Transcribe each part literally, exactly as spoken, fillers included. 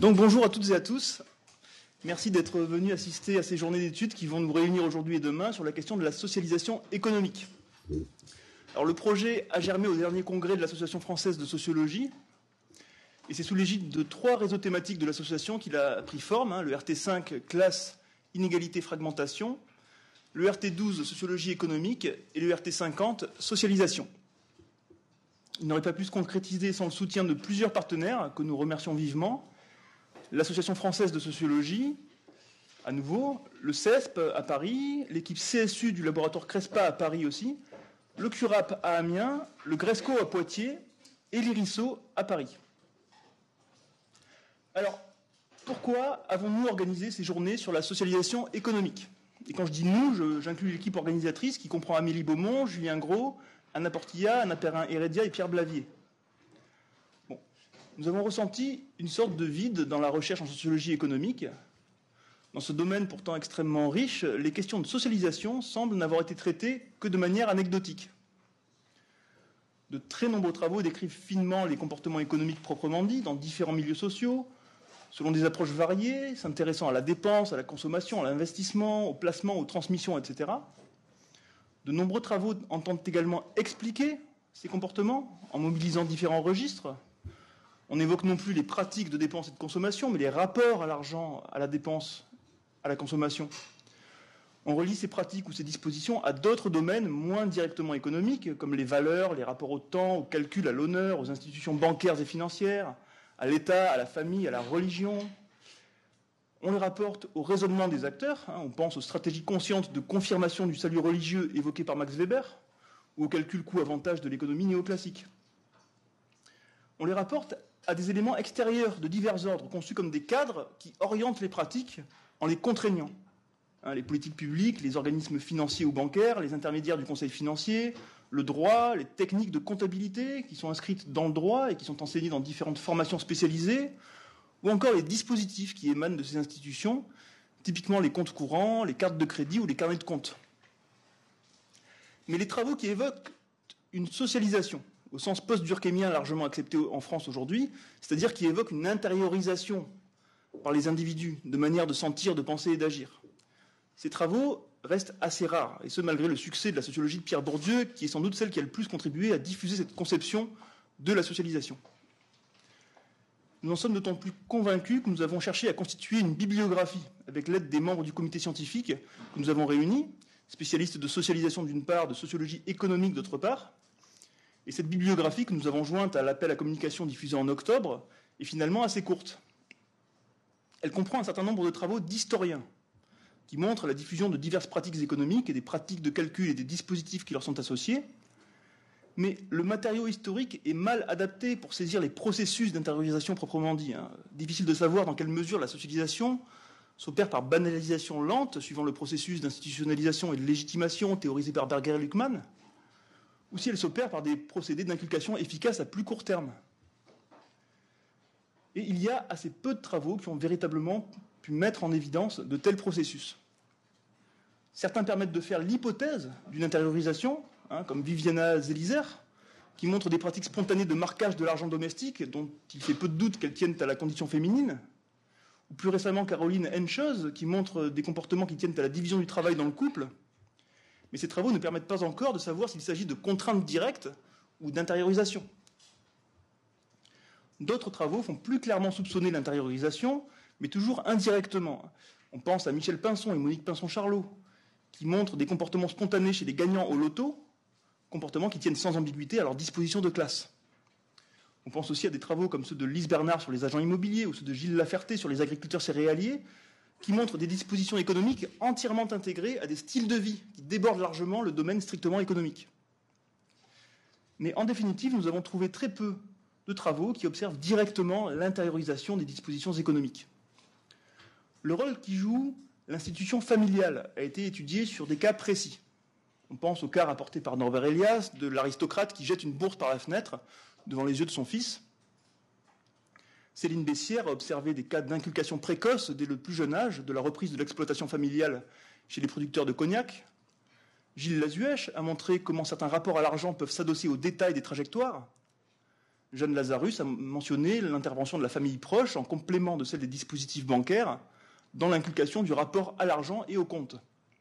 Donc bonjour à toutes et à tous. Merci d'être venus assister à ces journées d'études qui vont nous réunir aujourd'hui et demain sur la question de la socialisation économique. Alors le projet a germé au dernier congrès de l'Association française de sociologie et c'est sous l'égide de trois réseaux thématiques de l'association qu'il a pris forme, hein, le R T cinq, classe, inégalité, fragmentation, le R T douze, sociologie économique et le R T cinquante, socialisation. Il n'aurait pas pu se concrétiser sans le soutien de plusieurs partenaires que nous remercions vivement. L'Association française de sociologie, à nouveau, le C E S P à Paris, l'équipe C S U du laboratoire CRESPA à Paris aussi, le CURAP à Amiens, le GRESCO à Poitiers et l'IRISO à Paris. Alors, pourquoi avons-nous organisé ces journées sur la socialisation économique? Et quand je dis nous, j'inclus l'équipe organisatrice qui comprend Amélie Beaumont, Julien Gros, Anna Portilla, Anna Perrin-Heredia et Pierre Blavier. Bon. Nous avons ressenti une sorte de vide dans la recherche en sociologie économique. Dans ce domaine pourtant extrêmement riche, les questions de socialisation semblent n'avoir été traitées que de manière anecdotique. De très nombreux travaux décrivent finement les comportements économiques proprement dits dans différents milieux sociaux, selon des approches variées, s'intéressant à la dépense, à la consommation, à l'investissement, au placement, aux transmissions, et cetera. De nombreux travaux entendent également expliquer ces comportements en mobilisant différents registres. On n'évoque non plus les pratiques de dépense et de consommation, mais les rapports à l'argent, à la dépense, à la consommation. On relie ces pratiques ou ces dispositions à d'autres domaines moins directement économiques, comme les valeurs, les rapports au temps, au calcul, à l'honneur, aux institutions bancaires et financières, à l'État, à la famille, à la religion. On les rapporte au raisonnement des acteurs, hein, on pense aux stratégies conscientes de confirmation du salut religieux évoquées par Max Weber, ou au calcul coût-avantage de l'économie néoclassique. On les rapporte à des éléments extérieurs de divers ordres, conçus comme des cadres qui orientent les pratiques en les contraignant. Hein, les politiques publiques, les organismes financiers ou bancaires, les intermédiaires du conseil financier, le droit, les techniques de comptabilité qui sont inscrites dans le droit et qui sont enseignées dans différentes formations spécialisées, ou encore les dispositifs qui émanent de ces institutions, typiquement les comptes courants, les cartes de crédit ou les carnets de compte. Mais les travaux qui évoquent une socialisation, au sens post-durkheimien largement accepté en France aujourd'hui, c'est-à-dire qui évoquent une intériorisation par les individus de manière de sentir, de penser et d'agir. Ces travaux restent assez rares, et ce malgré le succès de la sociologie de Pierre Bourdieu, qui est sans doute celle qui a le plus contribué à diffuser cette conception de la socialisation. Nous en sommes d'autant plus convaincus que nous avons cherché à constituer une bibliographie avec l'aide des membres du comité scientifique que nous avons réunis, spécialistes de socialisation d'une part, de sociologie économique d'autre part. Et cette bibliographie que nous avons jointe à l'appel à communication diffusé en octobre est finalement assez courte. Elle comprend un certain nombre de travaux d'historiens qui montrent la diffusion de diverses pratiques économiques et des pratiques de calcul et des dispositifs qui leur sont associés. Mais le matériau historique est mal adapté pour saisir les processus d'intériorisation proprement dit. Hein. Difficile de savoir dans quelle mesure la socialisation s'opère par banalisation lente, suivant le processus d'institutionnalisation et de légitimation théorisé par Berger et Luckmann, ou si elle s'opère par des procédés d'inculcation efficaces à plus court terme. Et il y a assez peu de travaux qui ont véritablement pu mettre en évidence de tels processus. Certains permettent de faire l'hypothèse d'une intériorisation, hein, comme Viviana Zelizer, qui montre des pratiques spontanées de marquage de l'argent domestique, dont il fait peu de doute qu'elles tiennent à la condition féminine, ou plus récemment Caroline Henscheuz, qui montre des comportements qui tiennent à la division du travail dans le couple. Mais ces travaux ne permettent pas encore de savoir s'il s'agit de contraintes directes ou d'intériorisation. D'autres travaux font plus clairement soupçonner l'intériorisation, mais toujours indirectement. On pense à Michel Pinson et Monique Pinson-Charlot, qui montrent des comportements spontanés chez les gagnants au loto, comportements qui tiennent sans ambiguïté à leur disposition de classe. On pense aussi à des travaux comme ceux de Lise Bernard sur les agents immobiliers ou ceux de Gilles Laferté sur les agriculteurs céréaliers, qui montrent des dispositions économiques entièrement intégrées à des styles de vie qui débordent largement le domaine strictement économique. Mais en définitive, nous avons trouvé très peu de travaux qui observent directement l'intériorisation des dispositions économiques. Le rôle qui joue l'institution familiale a été étudié sur des cas précis. On pense au cas rapporté par Norbert Elias de l'aristocrate qui jette une bourse par la fenêtre devant les yeux de son fils. Céline Bessière a observé des cas d'inculcation précoce dès le plus jeune âge de la reprise de l'exploitation familiale chez les producteurs de cognac. Gilles Lazuèche a montré comment certains rapports à l'argent peuvent s'adosser aux détails des trajectoires. Jeanne Lazarus a mentionné l'intervention de la famille proche en complément de celle des dispositifs bancaires dans l'inculcation du rapport à l'argent et au compte.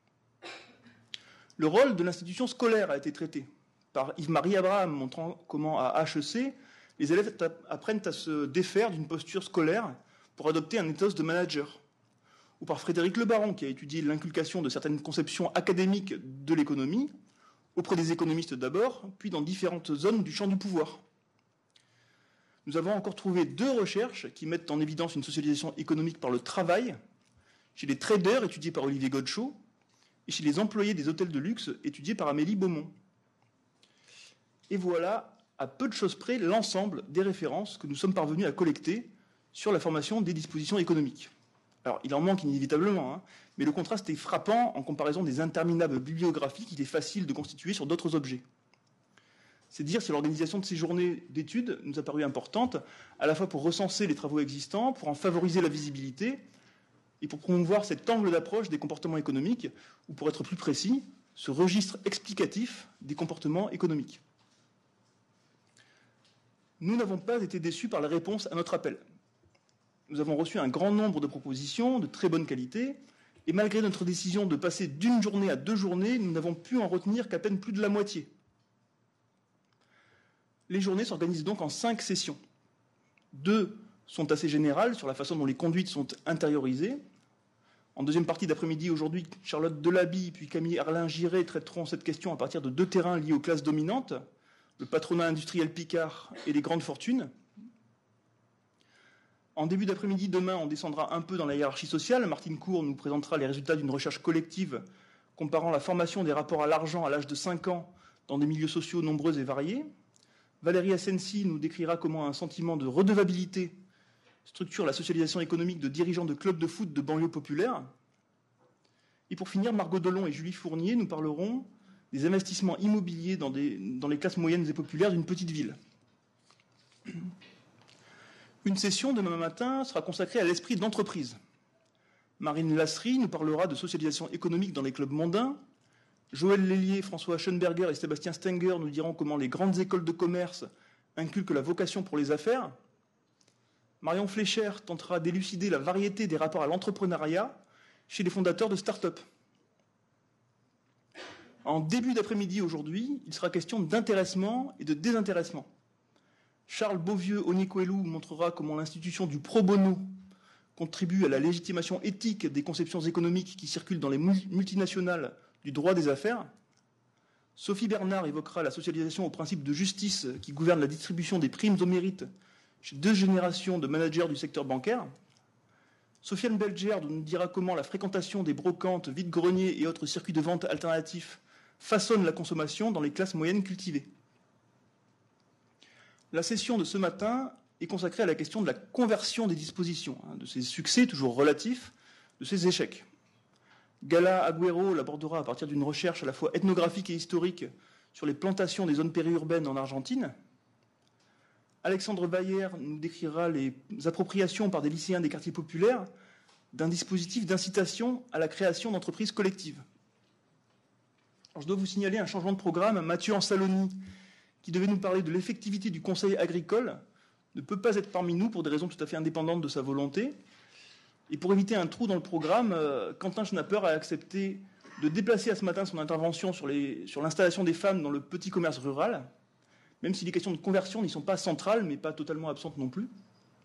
Le rôle de l'institution scolaire a été traité par Yves-Marie Abraham, montrant comment à H E C, les élèves apprennent à se défaire d'une posture scolaire pour adopter un ethos de manager. Ou par Frédéric Le Baron, qui a étudié l'inculcation de certaines conceptions académiques de l'économie, auprès des économistes d'abord, puis dans différentes zones du champ du pouvoir. Nous avons encore trouvé deux recherches qui mettent en évidence une socialisation économique par le travail, chez les traders, étudiés par Olivier Godchaux, et chez les employés des hôtels de luxe, étudiés par Amélie Beaumont. Et voilà, à peu de choses près, l'ensemble des références que nous sommes parvenus à collecter sur la formation des dispositions économiques. Alors, il en manque inévitablement, hein, mais le contraste est frappant en comparaison des interminables bibliographies qu'il est facile de constituer sur d'autres objets. C'est dire si l'organisation de ces journées d'études nous a paru importante, à la fois pour recenser les travaux existants, pour en favoriser la visibilité, et pour promouvoir cet angle d'approche des comportements économiques, ou pour être plus précis, ce registre explicatif des comportements économiques. Nous n'avons pas été déçus par la réponse à notre appel. Nous avons reçu un grand nombre de propositions de très bonne qualité, et malgré notre décision de passer d'une journée à deux journées, nous n'avons pu en retenir qu'à peine plus de la moitié. Les journées s'organisent donc en cinq sessions. Deux sont assez générales sur la façon dont les conduites sont intériorisées. En deuxième partie d'après-midi, aujourd'hui, Charlotte Delaby puis Camille Arlin-Giré traiteront cette question à partir de deux terrains liés aux classes dominantes, le patronat industriel Picard et les grandes fortunes. En début d'après-midi, demain, on descendra un peu dans la hiérarchie sociale. Martine Cour nous présentera les résultats d'une recherche collective comparant la formation des rapports à l'argent à l'âge de cinq ans dans des milieux sociaux nombreux et variés. Valérie Asensi nous décrira comment un sentiment de redevabilité structure la socialisation économique de dirigeants de clubs de foot de banlieue populaire. Et pour finir, Margot Delon et Julie Fournier nous parleront des investissements immobiliers dans, des, dans les classes moyennes et populaires d'une petite ville. Une session demain matin sera consacrée à l'esprit d'entreprise. Marine Lasserie nous parlera de socialisation économique dans les clubs mondains. Joël Lélier, François Schoenberger et Sébastien Stenger nous diront comment les grandes écoles de commerce inculquent la vocation pour les affaires. Marion Flécher tentera d'élucider la variété des rapports à l'entrepreneuriat chez les fondateurs de start-up. En début d'après-midi aujourd'hui, il sera question d'intéressement et de désintéressement. Charles Beauvieux-Onikwelu montrera comment l'institution du pro bono contribue à la légitimation éthique des conceptions économiques qui circulent dans les multinationales du droit des affaires. Sophie Bernard évoquera la socialisation au principe de justice qui gouverne la distribution des primes au mérite chez deux générations de managers du secteur bancaire. Sofiane Belgerd nous dira comment la fréquentation des brocantes, vide-greniers et autres circuits de vente alternatifs façonne la consommation dans les classes moyennes cultivées. La session de ce matin est consacrée à la question de la conversion des dispositions, hein, de ses succès toujours relatifs, de ses échecs. Gala Agüero l'abordera à partir d'une recherche à la fois ethnographique et historique sur les plantations des zones périurbaines en Argentine. Alexandre Bayer nous décrira les appropriations par des lycéens des quartiers populaires d'un dispositif d'incitation à la création d'entreprises collectives. Alors, je dois vous signaler un changement de programme. Mathieu Ansaloni, qui devait nous parler de l'effectivité du conseil agricole, ne peut pas être parmi nous pour des raisons tout à fait indépendantes de sa volonté. Et pour éviter un trou dans le programme, euh, Quentin Schnapper a accepté de déplacer à ce matin son intervention sur, les, sur l'installation des femmes dans le petit commerce rural, même si les questions de conversion n'y sont pas centrales, mais pas totalement absentes non plus.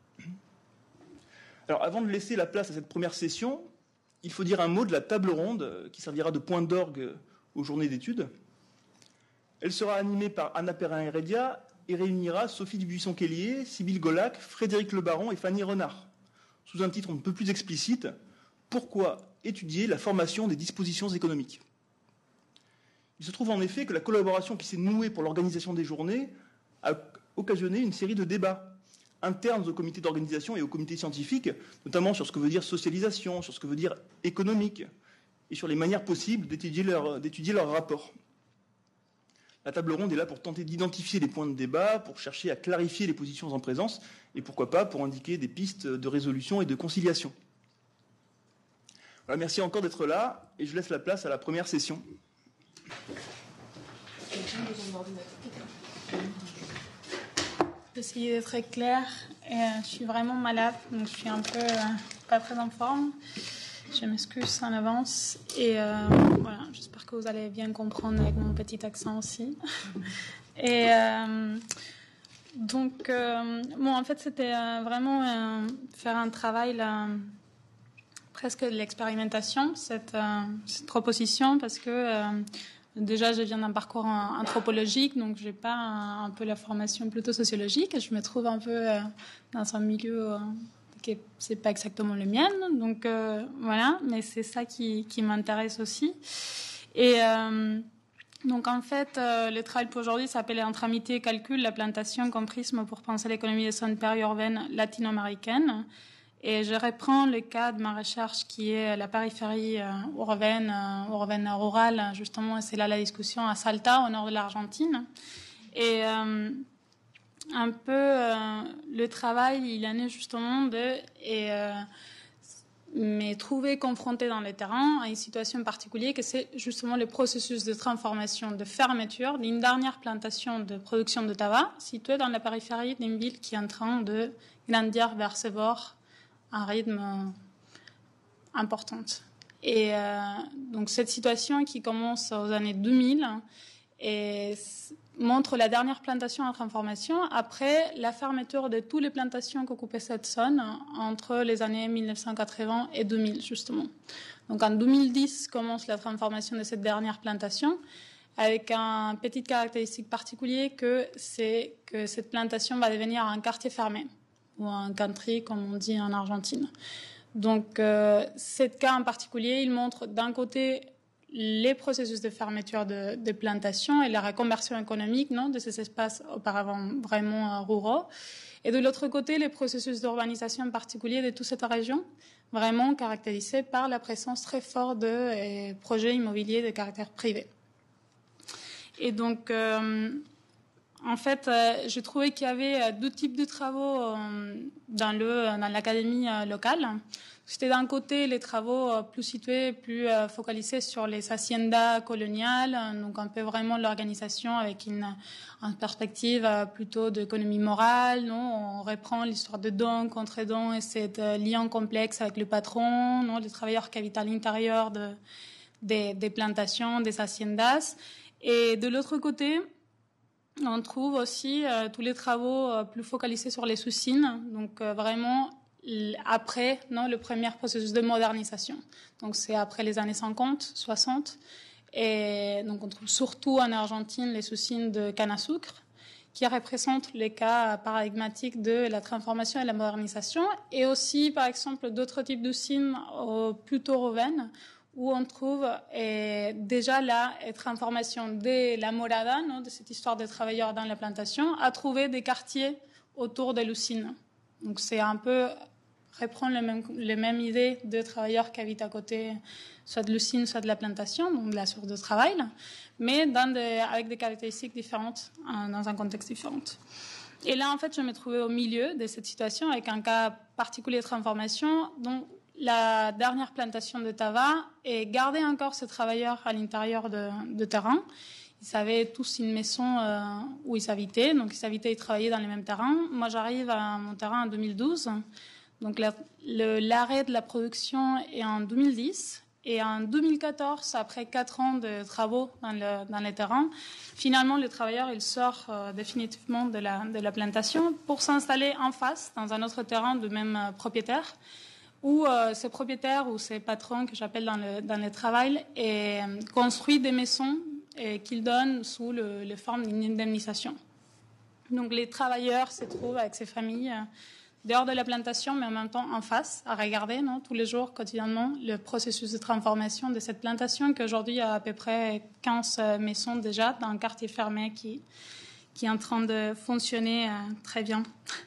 Alors, avant de laisser la place à cette première session, il faut dire un mot de la table ronde qui servira de point d'orgue aux journées d'études. Elle sera animée par Anna Perrin-Heredia et réunira Sophie Dubuisson-Kellier, Sybille Golac, Frédéric Le Baron et Fanny Renard, sous un titre un peu plus explicite, « Pourquoi étudier la formation des dispositions économiques ?» Il se trouve en effet que la collaboration qui s'est nouée pour l'organisation des journées a occasionné une série de débats internes au comité d'organisation et au comité scientifique, notamment sur ce que veut dire socialisation, sur ce que veut dire économique, et sur les manières possibles d'étudier leur, d'étudier leur rapport. La table ronde est là pour tenter d'identifier les points de débat, pour chercher à clarifier les positions en présence, et pourquoi pas pour indiquer des pistes de résolution et de conciliation. Voilà, merci encore d'être là, et je laisse la place à la première session. J'essaie d'être très claire. Et, euh, je suis vraiment malade, donc je suis un peu euh, pas très en forme. Je m'excuse en avance. Et euh, voilà, j'espère que vous allez bien comprendre avec mon petit accent aussi. Et euh, donc, euh, bon, en fait, c'était euh, vraiment euh, faire un travail là, presque de l'expérimentation, cette, euh, cette proposition, parce que euh, déjà, je viens d'un parcours anthropologique, donc j'ai pas un, un peu la formation plutôt sociologique. Je me trouve un peu euh, dans un milieu euh, qui c'est pas exactement le mien, donc euh, voilà. Mais c'est ça qui, qui m'intéresse aussi. Et euh, donc en fait, euh, le travail pour aujourd'hui s'appelle Entre amitié et calcul, la plantation comme prisme pour penser l'économie des zones périurbaines latino-américaines. Et je reprends le cas de ma recherche qui est la périphérie euh, urbaine, euh, urbaine rurale, justement, et c'est là la discussion à Salta, au nord de l'Argentine. Et euh, un peu, euh, le travail, il en est justement de et, euh, me trouver confrontée dans le terrain à une situation particulière, que c'est justement le processus de transformation, de fermeture d'une dernière plantation de production de tabac située dans la périphérie d'une ville qui est en train de grandir vers ses bords à un rythme important. Et euh, donc cette situation qui commence aux années deux mille et montre la dernière plantation en transformation après la fermeture de toutes les plantations qu'occupait cette zone entre les années mille neuf cent quatre-vingts et deux mille, justement. Donc en deux mille dix commence la transformation de cette dernière plantation, avec un petit caractéristique particulier que c'est que cette plantation va devenir un quartier fermé, ou un country, comme on dit en Argentine. Donc, euh, ce cas en particulier, il montre d'un côté les processus de fermeture de, de plantations et la reconversion économique, non, de ces espaces auparavant vraiment euh, ruraux, et de l'autre côté, les processus d'urbanisation en particulier de toute cette région, vraiment caractérisés par la présence très forte de euh, projets immobiliers de caractère privé. Et donc, euh, en fait, euh, j'ai trouvé qu'il y avait euh, deux types de travaux euh, dans, le, dans l'académie euh, locale. C'était d'un côté les travaux euh, plus situés, plus euh, focalisés sur les haciendas coloniales, donc un peu vraiment l'organisation avec une, une perspective euh, plutôt d'économie morale. Non, on reprend l'histoire de don contre don et cet euh, lien complexe avec le patron, non, les travailleurs qui habitent à l'intérieur de, des, des plantations, des haciendas. Et de l'autre côté, on trouve aussi euh, tous les travaux euh, plus focalisés sur les usines, donc euh, vraiment après non, le premier processus de modernisation. Donc c'est après les années cinquante, soixante. Et donc on trouve surtout en Argentine les usines de canne à sucre, qui représentent les cas paradigmatiques de la transformation et la modernisation, et aussi par exemple d'autres types d'usines euh, plutôt urbaines, où on trouve eh, déjà la transformation de la morada, non, de cette histoire de travailleurs dans la plantation, à trouver des quartiers autour de l'usine. Donc c'est un peu reprendre les mêmes, les mêmes idées de travailleurs qui habitent à côté, soit de l'usine, soit de la plantation, donc de la source de travail, mais dans des, avec des caractéristiques différentes, dans un contexte différent. Et là, en fait, je me trouvais au milieu de cette situation avec un cas particulier de transformation dont la dernière plantation de tabac et garder encore ces travailleurs à l'intérieur de, de terrain. Ils avaient tous une maison euh, où ils habitaient, donc ils habitaient et travaillaient dans les mêmes terrains. Moi, j'arrive à mon terrain en deux mille douze, donc la, le, l'arrêt de la production est en deux mille dix. Et en deux mille quatorze, après quatre ans de travaux dans, le, dans les terrains, finalement, le travailleur il sort euh, définitivement de la, de la plantation pour s'installer en face, dans un autre terrain de même euh, propriétaire, où euh, ces propriétaires ou ces patrons que j'appelle dans le, dans le travail et, euh, construisent des maisons et qu'ils donnent sous le, le forme d'une indemnisation. Donc les travailleurs se trouvent avec ces familles euh, dehors de la plantation, mais en même temps en face, à regarder non, tous les jours, quotidiennement, le processus de transformation de cette plantation, qu'aujourd'hui il y a à peu près quinze maisons déjà dans un quartier fermé qui, qui est en train de fonctionner euh, très bien.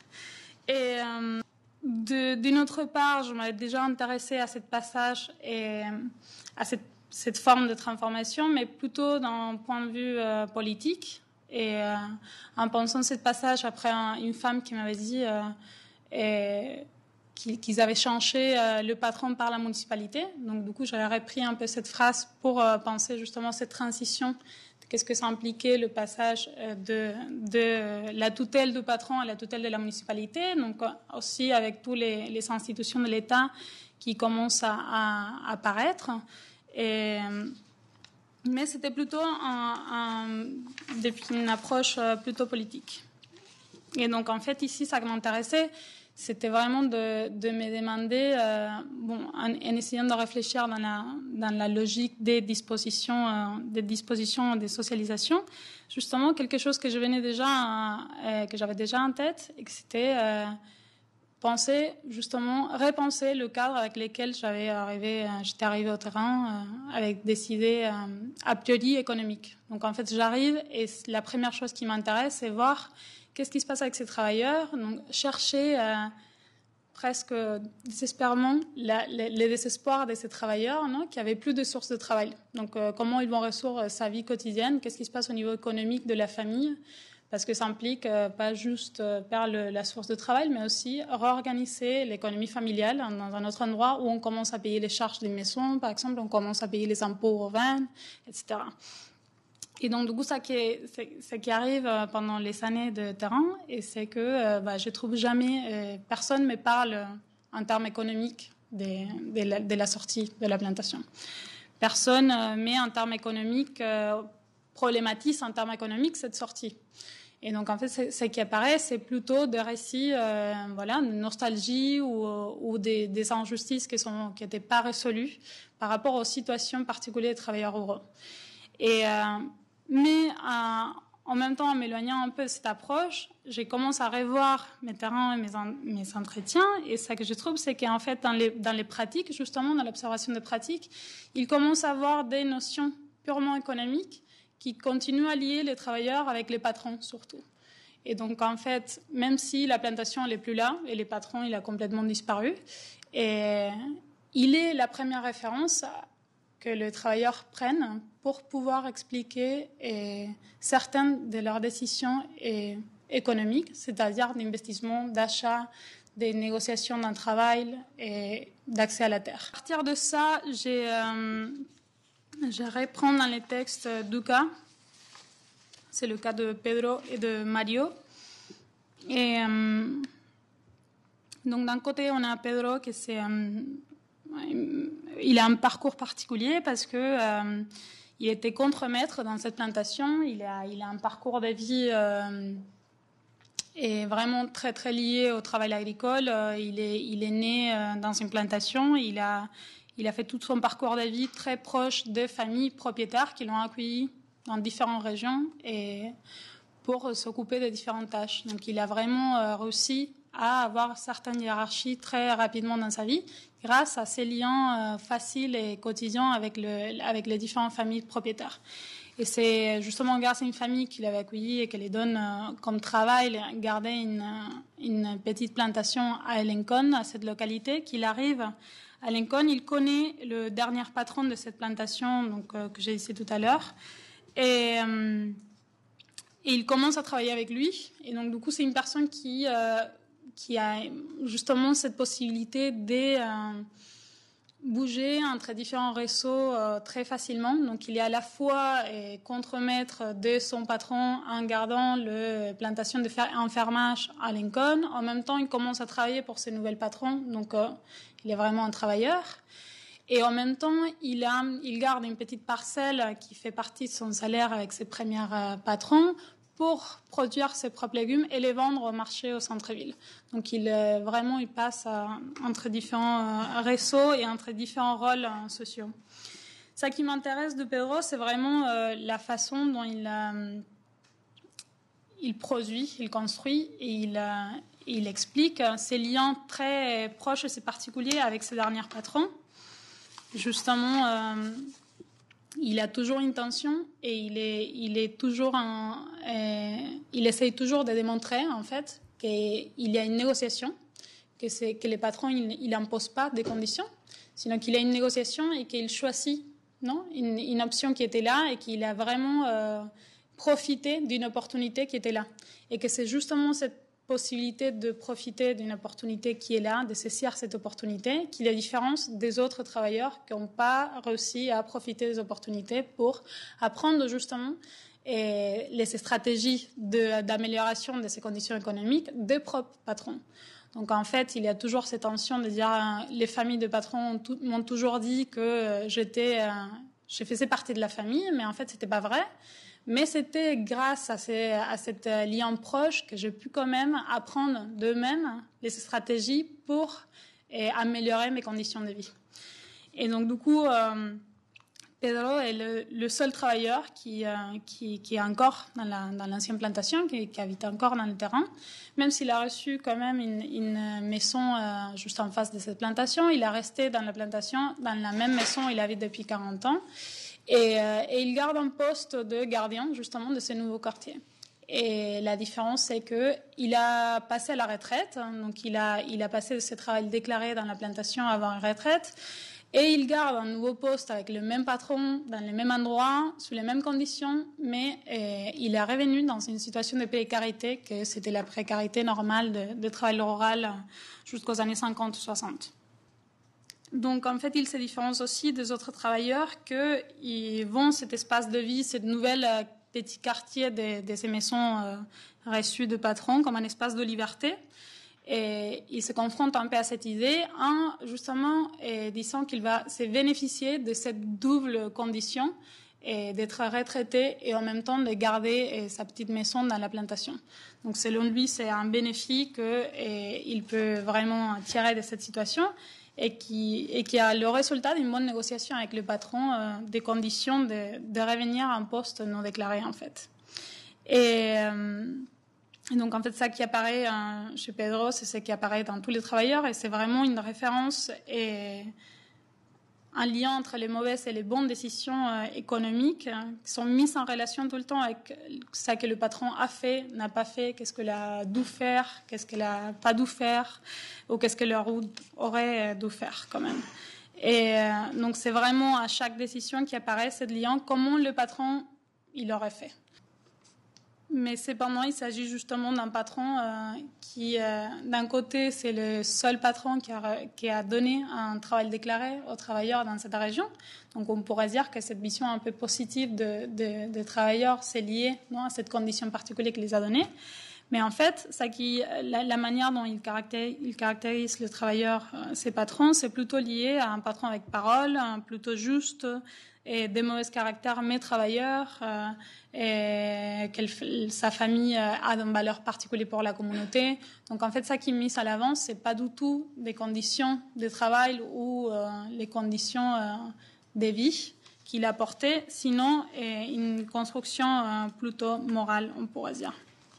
Et euh, de, d'une autre part, je m'avais déjà intéressée à ce passage et à cette, cette forme de transformation, mais plutôt d'un point de vue euh, politique. Et euh, en pensant ce passage après un, une femme qui m'avait dit euh, et, qu'ils avaient changé euh, le patron par la municipalité. Donc, du coup, j'avais repris un peu cette phrase pour euh, penser justement cette transition qu'est-ce que ça impliquait le passage de, de la tutelle du patron à la tutelle de la municipalité, donc aussi avec toutes les, les institutions de l'État qui commencent à, à apparaître. Et, mais c'était plutôt un, un, une approche plutôt politique. Et donc, en fait, ici, ça qui m'intéressait, c'était vraiment de, de me demander, euh, bon, en, en essayant de réfléchir dans la, dans la logique des dispositions, euh, des dispositions de socialisation, justement, quelque chose que je venais déjà, euh, que j'avais déjà en tête, et que c'était euh, penser, justement, repenser le cadre avec lequel j'avais arrivé, euh, j'étais arrivée au terrain, euh, avec des idées euh, a priori économiques. Donc, en fait, j'arrive et la première chose qui m'intéresse, c'est voir qu'est-ce qui se passe avec ces travailleurs, donc chercher euh, presque désespérément la, les, les désespoirs de ces travailleurs, non, qui n'avaient plus de sources de travail. Donc, euh, comment ils vont résoudre sa vie quotidienne, qu'est-ce qui se passe au niveau économique de la famille, parce que ça implique euh, pas juste euh, perdre le, la source de travail, mais aussi réorganiser l'économie familiale dans un autre endroit où on commence à payer les charges des maisons, par exemple, on commence à payer les impôts aux vins, et cetera. Et donc, du coup, ça qui, est, ça qui arrive pendant les années de terrain, et c'est que euh, bah, je trouve jamais, euh, personne me parle en termes économiques de, de, la, de la sortie de la plantation. Personne euh, met en termes économiques, euh, problématise en termes économiques cette sortie. Et donc, en fait, ce qui apparaît, c'est plutôt des récits, euh, voilà, de nostalgie ou, ou des, des injustices qui sont, qui n'étaient pas résolues par rapport aux situations particulières des travailleurs ruraux. Et euh, Mais euh, en même temps, en m'éloignant un peu de cette approche, j'ai commencé à revoir mes terrains et mes, en, mes entretiens. Et ce que je trouve, c'est qu'en fait, dans les, dans les pratiques, justement, dans l'observation des pratiques, il commence à avoir des notions purement économiques qui continuent à lier les travailleurs avec les patrons, surtout. Et donc, en fait, même si la plantation n'est plus là, et les patrons, il a complètement disparu, et il est la première référence que les travailleurs prennent pour pouvoir expliquer et, certaines de leurs décisions et, économiques, c'est-à-dire d'investissement, d'achat, des négociations d'un travail et d'accès à la terre. À partir de ça, j'ai, euh, je reprends dans les textes du cas. C'est le cas de Pedro et de Mario. Et euh, donc d'un côté, on a Pedro qui c'est... Euh, il a un parcours particulier parce que euh, il était contremaître dans cette plantation. Il a, il a un parcours de vie euh, est vraiment très très lié au travail agricole. Euh, il est, il est né euh, dans une plantation. Il a, il a fait tout son parcours de vie très proche de familles propriétaires qui l'ont accueilli dans différentes régions et pour s'occuper de différentes tâches. Donc, il a vraiment euh, réussi à avoir certaines hiérarchies très rapidement dans sa vie grâce à ces liens euh, faciles et quotidiens avec, le, avec les différentes familles propriétaires. Et c'est justement grâce à une famille qui l'avait accueilli et qui lui donne euh, comme travail garder une, une petite plantation à Lincoln, à cette localité, qu'il arrive à Lincoln. Il connaît le dernier patron de cette plantation donc, euh, que j'ai dit tout à l'heure. Et... Euh, Et il commence à travailler avec lui. Et donc, du coup, c'est une personne qui, euh, qui a justement cette possibilité de euh, bouger entre différents réseaux euh, très facilement. Donc, il est à la fois euh, contremaître de son patron en gardant la plantation de fer- enfermage à Lincoln. En même temps, il commence à travailler pour ses nouvelles patrons. Donc, euh, il est vraiment un travailleur. Et en même temps, il, a, il garde une petite parcelle qui fait partie de son salaire avec ses premiers euh, patrons pour produire ses propres légumes et les vendre au marché au centre-ville. Donc, il, euh, vraiment, il passe euh, entre différents euh, réseaux et entre différents rôles euh, sociaux. Ce qui m'intéresse de Pedro, c'est vraiment euh, la façon dont il, euh, il produit, il construit et il, euh, il explique ses liens très proches et ses particuliers avec ses derniers patrons. Justement, euh, il a toujours une tension et il est, il est toujours un, euh, il essaye toujours de démontrer en fait qu'il y a une négociation, que c'est que les patrons il n'imposent pas des conditions, sinon qu'il y a une négociation et qu'il choisit non une, une option qui était là et qu'il a vraiment euh, profité d'une opportunité qui était là et que c'est justement cette possibilité de profiter d'une opportunité qui est là, de saisir cette opportunité, qui est la différence des autres travailleurs qui n'ont pas réussi à profiter des opportunités pour apprendre justement et les stratégies de, d'amélioration de ces conditions économiques des propres patrons. Donc en fait, il y a toujours cette tension de dire euh, les familles de patrons tout, m'ont toujours dit que euh, j'étais, euh, je faisais partie de la famille, mais en fait, c'était pas vrai. Mais c'était grâce à, ces, à cet lien proche que j'ai pu quand même apprendre d'eux-mêmes les stratégies pour et, améliorer mes conditions de vie. Et donc, du coup, euh, Pedro est le, le seul travailleur qui, euh, qui, qui est encore dans, la, dans l'ancienne plantation, qui, qui habite encore dans le terrain. Même s'il a reçu quand même une, une maison euh, juste en face de cette plantation, il est resté dans la plantation, dans la même maison où il habite depuis quarante ans. Et, euh, et il garde un poste de gardien, justement, de ce nouveau quartier. Et la différence, c'est qu'il a passé à la retraite. Donc, il a, il a passé de ce travail déclaré dans la plantation avant la retraite. Et il garde un nouveau poste avec le même patron, dans le même endroit, sous les mêmes conditions. Mais euh, il est revenu dans une situation de précarité, que c'était la précarité normale de, de travail rural jusqu'aux années cinquante soixante. Donc, en fait, il se différencie aussi des autres travailleurs qui vont cet espace de vie, cette nouvelle euh, petit quartier de, de ces maisons euh, reçues de patrons comme un espace de liberté. Et il se confronte un peu à cette idée en, justement, et disant qu'il va se bénéficier de cette double condition et d'être retraité et en même temps de garder sa petite maison dans la plantation. Donc, selon lui, c'est un bénéfice qu'il peut vraiment tirer de cette situation. Et qui, et qui a le résultat d'une bonne négociation avec le patron euh, des conditions de, de revenir à un poste non déclaré, en fait. Et, euh, et donc, en fait, ça qui apparaît euh, chez Pedro, c'est ce qui apparaît dans tous les travailleurs, et c'est vraiment une référence et un lien entre les mauvaises et les bonnes décisions euh, économiques euh, qui sont mises en relation tout le temps avec ce que le patron a fait, n'a pas fait, qu'est-ce qu'il a dû faire, qu'est-ce qu'il n'a pas dû faire, ou qu'est-ce qu'il aurait dû faire quand même. Et euh, donc c'est vraiment à chaque décision qui apparaît ce lien, comment le patron il aurait fait. Mais cependant, il s'agit justement d'un patron euh, qui, euh, d'un côté, c'est le seul patron qui a, qui a donné un travail déclaré aux travailleurs dans cette région. Donc, on pourrait dire que cette mission un peu positive de, de, de travailleurs, c'est lié non, à cette condition particulière qu'il les a donnée. Mais en fait, ça qui, la, la manière dont il caractérise, il caractérise le travailleur, euh, ses patrons, c'est plutôt lié à un patron avec parole, un plutôt juste et des mauvais caractères, mais travailleurs, euh, et que sa famille a une valeur particulière pour la communauté. Donc en fait, ça qui est mis à l'avant, c'est pas du tout des conditions de travail ou euh, les conditions euh, de vie qu'il a apportées, sinon euh, une construction euh, plutôt morale, on pourrait dire.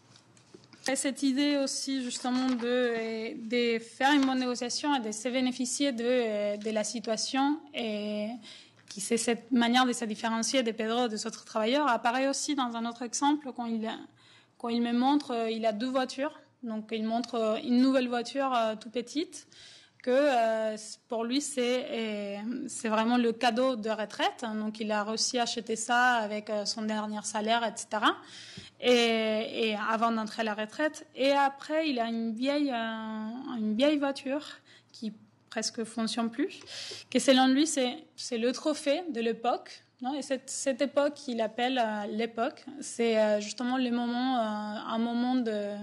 Et cette idée aussi justement de, de faire une bonne négociation et de se bénéficier de, de la situation et qui c'est cette manière de se différencier de Pedro et des autres travailleurs apparaît aussi dans un autre exemple quand il, quand il me montre, il a deux voitures, donc il montre une nouvelle voiture euh, toute petite que euh, pour lui c'est, euh, c'est vraiment le cadeau de retraite, donc il a réussi à acheter ça avec euh, son dernier salaire, et cetera. Et, et avant d'entrer à la retraite. Et après, il a une vieille, euh, une vieille voiture qui presque fonctionne plus, que selon lui, c'est, c'est le trophée de l'époque. Non et cette, cette époque qu'il appelle euh, l'époque, c'est euh, justement le moment, euh, un moment de,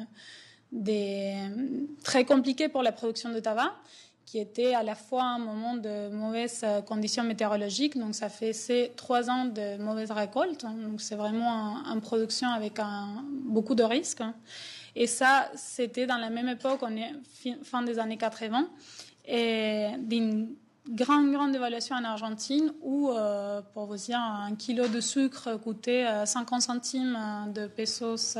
de, très compliqué pour la production de tabac, qui était à la fois un moment de mauvaises conditions météorologiques, donc ça fait ces trois ans de mauvaises récoltes, donc c'est vraiment une production avec un, beaucoup de risques. Et ça, c'était dans la même époque, on est fin des années quatre-vingts, et d'une grande, grande dévaluation en Argentine, où, euh, pour vous dire, un kilo de sucre coûtait cinquante centimes de pesos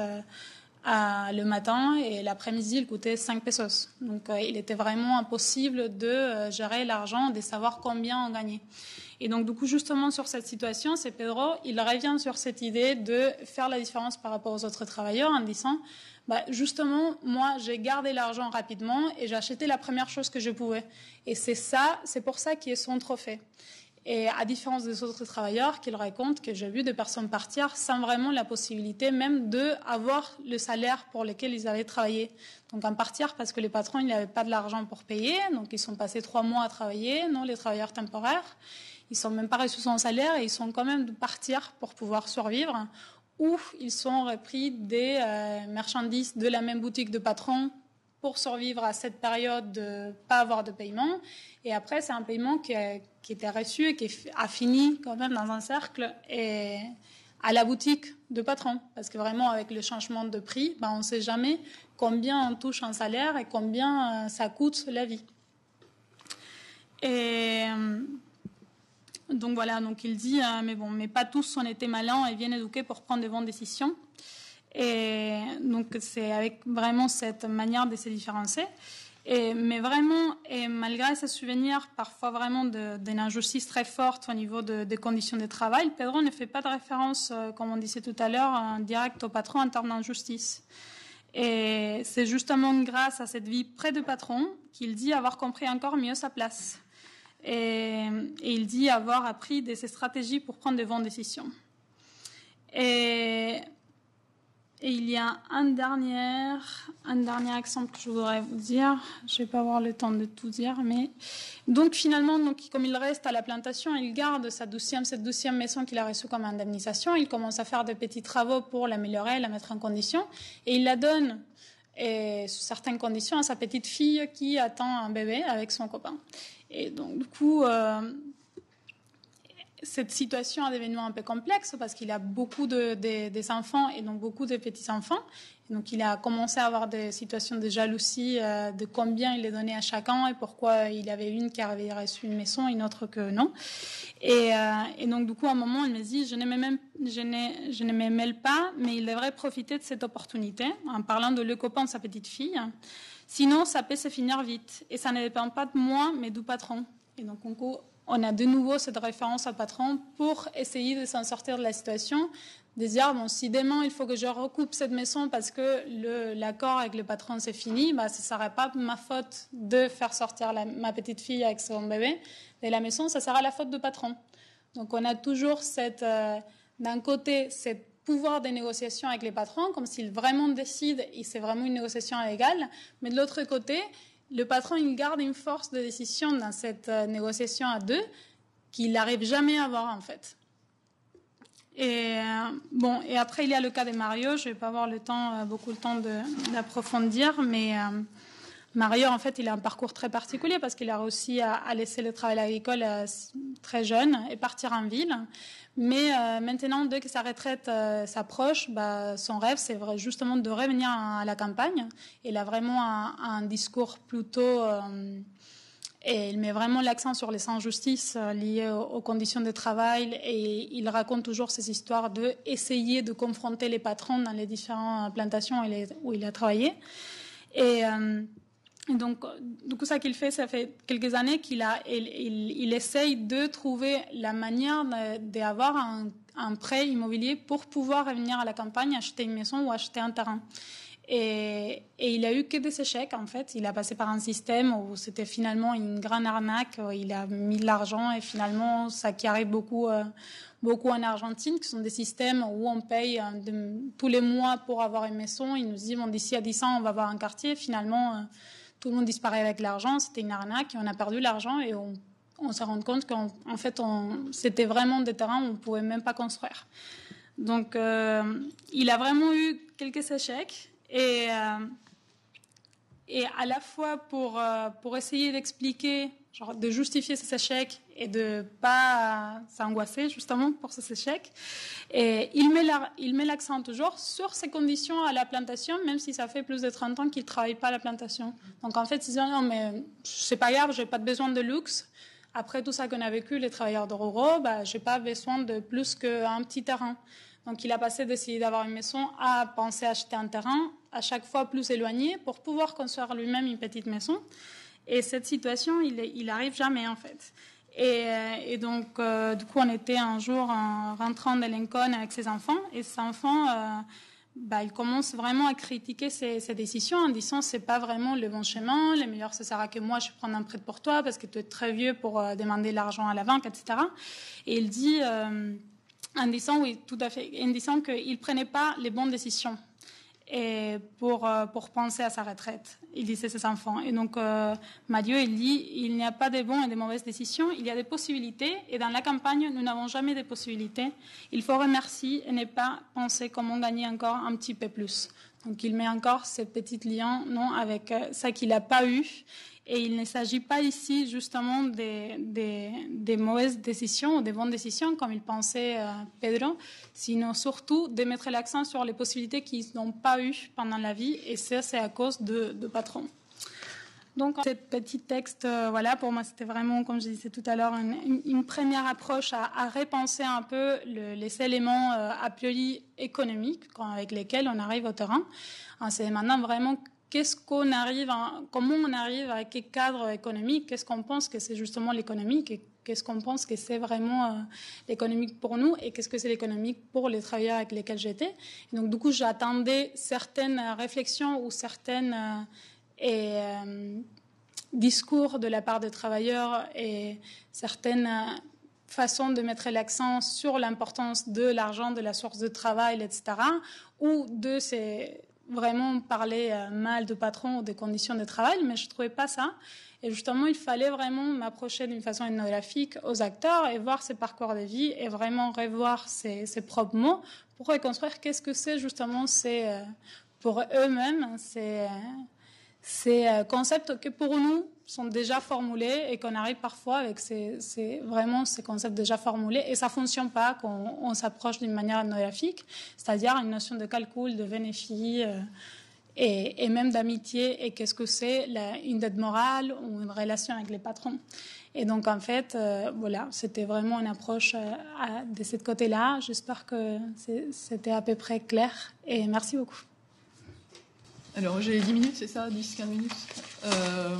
à le matin et l'après-midi, il coûtait cinq pesos. Donc, euh, il était vraiment impossible de euh, gérer l'argent, de savoir combien on gagnait. Et donc, du coup, justement, sur cette situation, c'est Pedro, il revient sur cette idée de faire la différence par rapport aux autres travailleurs en disant, bah, justement, moi, j'ai gardé l'argent rapidement et j'ai acheté la première chose que je pouvais. Et c'est ça, c'est pour ça qu'il est son trophée. Et à différence des autres travailleurs, qu'il raconte que j'ai vu des personnes partir sans vraiment la possibilité même d'avoir le salaire pour lequel ils avaient travaillé. Donc en partir parce que les patrons n'avaient pas de l'argent pour payer, donc ils sont passés trois mois à travailler, non les travailleurs temporaires. Ils ne sont même pas reçus son salaire et ils sont quand même de partir pour pouvoir survivre, ou ils sont repris des euh, marchandises de la même boutique de patron pour survivre à cette période de ne pas avoir de paiement. Et après, c'est un paiement qui, a, qui était reçu et qui a fini quand même dans un cercle et à la boutique de patron. Parce que vraiment, avec le changement de prix, ben, on ne sait jamais combien on touche un salaire et combien euh, ça coûte la vie. Et euh, donc voilà, donc il dit, euh, mais bon, mais pas tous ont été malins et bien éduqués pour prendre de bonnes décisions. Et donc c'est avec vraiment cette manière de se différencier. Et, mais vraiment, et malgré ce souvenir parfois vraiment d'une injustice très forte au niveau de, des conditions de travail, Pedro ne fait pas de référence, euh, comme on disait tout à l'heure, en direct au patron en termes d'injustice. Et c'est justement grâce à cette vie près du patron qu'il dit avoir compris encore mieux sa place. Et, et il dit avoir appris de ses stratégies pour prendre de bonnes décisions. Et... Et il y a un dernier, un dernier exemple que je voudrais vous dire. Je ne vais pas avoir le temps de tout dire, mais donc finalement, donc, comme il reste à la plantation, il garde sa douzième, cette douzième maison qu'il a reçue comme indemnisation. Il commence à faire de petits travaux pour l'améliorer, la mettre en condition, et il la donne, et, sous certaines conditions, à sa petite fille qui attend un bébé avec son copain. Et donc du coup. Euh, Cette situation est devenue un peu complexe parce qu'il a beaucoup de, de, des enfants et donc beaucoup de petits-enfants. Et donc il a commencé à avoir des situations de jalousie euh, de combien il les donnait à chacun et pourquoi il y avait une qui avait reçu une maison et une autre que non. Et, euh, et donc du coup, à un moment, il me dit, je ne me, même, je ne, je ne me mêle pas, mais il devrait profiter de cette opportunité en parlant de le copain de sa petite fille. Sinon, ça peut se finir vite. Et ça ne dépend pas de moi, mais du patron. Et donc, en gros, on a de nouveau cette référence au patron pour essayer de s'en sortir de la situation, de dire, bon, si demain il faut que je recoupe cette maison parce que l'accord avec le patron c'est fini, bah, ce ne serait pas ma faute de faire sortir la, ma petite fille avec son bébé de la maison, ça sera la faute du patron. Donc on a toujours cette, euh, d'un côté cette pouvoir de négociation avec les patrons, comme s'ils vraiment décident et c'est vraiment une négociation légale, mais de l'autre côté, le patron, il garde une force de décision dans cette euh, négociation à deux qu'il n'arrive jamais à avoir, en fait. Et, euh, bon, et après, il y a le cas de Mario. Je ne vais pas avoir le temps, euh, beaucoup le temps d'approfondir, mais euh, Mario, en fait, il a un parcours très particulier parce qu'il a réussi à, à laisser le travail agricole euh, très jeune et partir en ville. Mais euh, maintenant, dès que sa retraite euh, s'approche, bah, son rêve, c'est justement de revenir à, à la campagne. Il a vraiment un, un discours plutôt... Euh, et il met vraiment l'accent sur les injustices euh, liées aux, aux conditions de travail. Et il raconte toujours ces histoires d'essayer de confronter les patrons dans les différentes plantations où il, est, où il a travaillé. Et... Euh, Donc, du coup, ça qu'il fait, ça fait quelques années qu'il a, il, il, il essaye de trouver la manière d'avoir un, un prêt immobilier pour pouvoir revenir à la campagne, acheter une maison ou acheter un terrain. Et, et il a eu que des échecs, en fait. Il a passé par un système où c'était finalement une grande arnaque. Il a mis de l'argent et finalement, ça qui arrive beaucoup, euh, beaucoup en Argentine, qui sont des systèmes où on paye euh, de, tous les mois pour avoir une maison. Ils nous disent, bon, d'ici à dix ans, on va avoir un quartier. Finalement, euh, tout le monde disparaît avec l'argent, c'était une arnaque et on a perdu l'argent et on, on se rend compte qu'en en fait, c'était vraiment des terrains où on ne pouvait même pas construire. Donc, euh, il a vraiment eu quelques échecs et, euh, et à la fois pour, euh, pour essayer d'expliquer, genre de justifier ces échecs et de ne pas s'angoisser justement pour ces échecs. Et il met, la, il met l'accent toujours sur ses conditions à la plantation, même si ça fait plus de trente ans qu'il ne travaille pas à la plantation. Donc en fait, il dit non, mais c'est pas grave, je n'ai pas besoin de luxe. Après tout ça qu'on a vécu, les travailleurs de ruraux, bah, je n'ai pas besoin de plus qu'un petit terrain. Donc il a passé d'essayer d'avoir une maison à penser acheter un terrain, à chaque fois plus éloigné, pour pouvoir construire lui-même une petite maison. Et cette situation, il, il arrive jamais en fait. Et, et donc, euh, du coup, on était un jour en rentrant de Lincoln avec ses enfants. Et ses enfants, euh, bah, il commence vraiment à critiquer ces, ces décisions en disant c'est pas vraiment le bon chemin, le meilleur ce sera que moi je prenne un prêt pour toi parce que tu es très vieux pour euh, demander l'argent à la banque, et cetera. Et il dit, euh, en disant, oui, tout à fait, en disant qu'il ne prenait pas les bonnes décisions et pour, euh, pour penser à sa retraite. Il disait à ses enfants. Et donc, euh, Mathieu, il dit, il n'y a pas de bonnes et de mauvaises décisions, il y a des possibilités. Et dans la campagne, nous n'avons jamais de possibilités. Il faut remercier et ne pas penser comment gagner encore un petit peu plus. Donc, il met encore ces petits liens, non, avec euh, ça qu'il n'a pas eu. Et il ne s'agit pas ici justement des, des, des mauvaises décisions ou des bonnes décisions, comme il pensait euh, Pedro, sinon surtout de mettre l'accent sur les possibilités qu'ils n'ont pas eues pendant la vie, et ça, c'est à cause de, de patrons. Donc, ce petit texte, euh, voilà, pour moi, c'était vraiment, comme je disais tout à l'heure, une, une première approche à, à repenser un peu le, les éléments euh, a priori économiques avec lesquels on arrive au terrain. Alors, c'est maintenant vraiment qu'est-ce qu'on arrive, à, comment on arrive à quel cadre économique, qu'est-ce qu'on pense que c'est justement l'économique et qu'est-ce qu'on pense que c'est vraiment euh, l'économique pour nous et qu'est-ce que c'est l'économique pour les travailleurs avec lesquels j'étais. Et donc, du coup, j'attendais certaines réflexions ou certaines euh, et, euh, discours de la part des travailleurs et certaines euh, façons de mettre l'accent sur l'importance de l'argent, de la source de travail, et cetera, ou de ces vraiment parler euh, mal de patron ou des conditions de travail, mais je ne trouvais pas ça. Et justement, il fallait vraiment m'approcher d'une façon ethnographique aux acteurs et voir ces parcours de vie et vraiment revoir ces, ces propres mots pour reconstruire qu'est-ce que c'est justement ces, euh, pour eux-mêmes ces, ces euh, concepts que pour nous sont déjà formulés et qu'on arrive parfois avec ces, ces, vraiment ces concepts déjà formulés et ça ne fonctionne pas quand on, on s'approche d'une manière ethnographique, c'est-à-dire une notion de calcul, de bénéfice euh, et, et même d'amitié et qu'est-ce que c'est la, une dette morale ou une relation avec les patrons. Et donc en fait, euh, voilà, c'était vraiment une approche euh, à, de ce côté-là. J'espère que c'était à peu près clair et merci beaucoup. Alors, j'ai dix minutes, c'est ça, dix quinze minutes. Euh,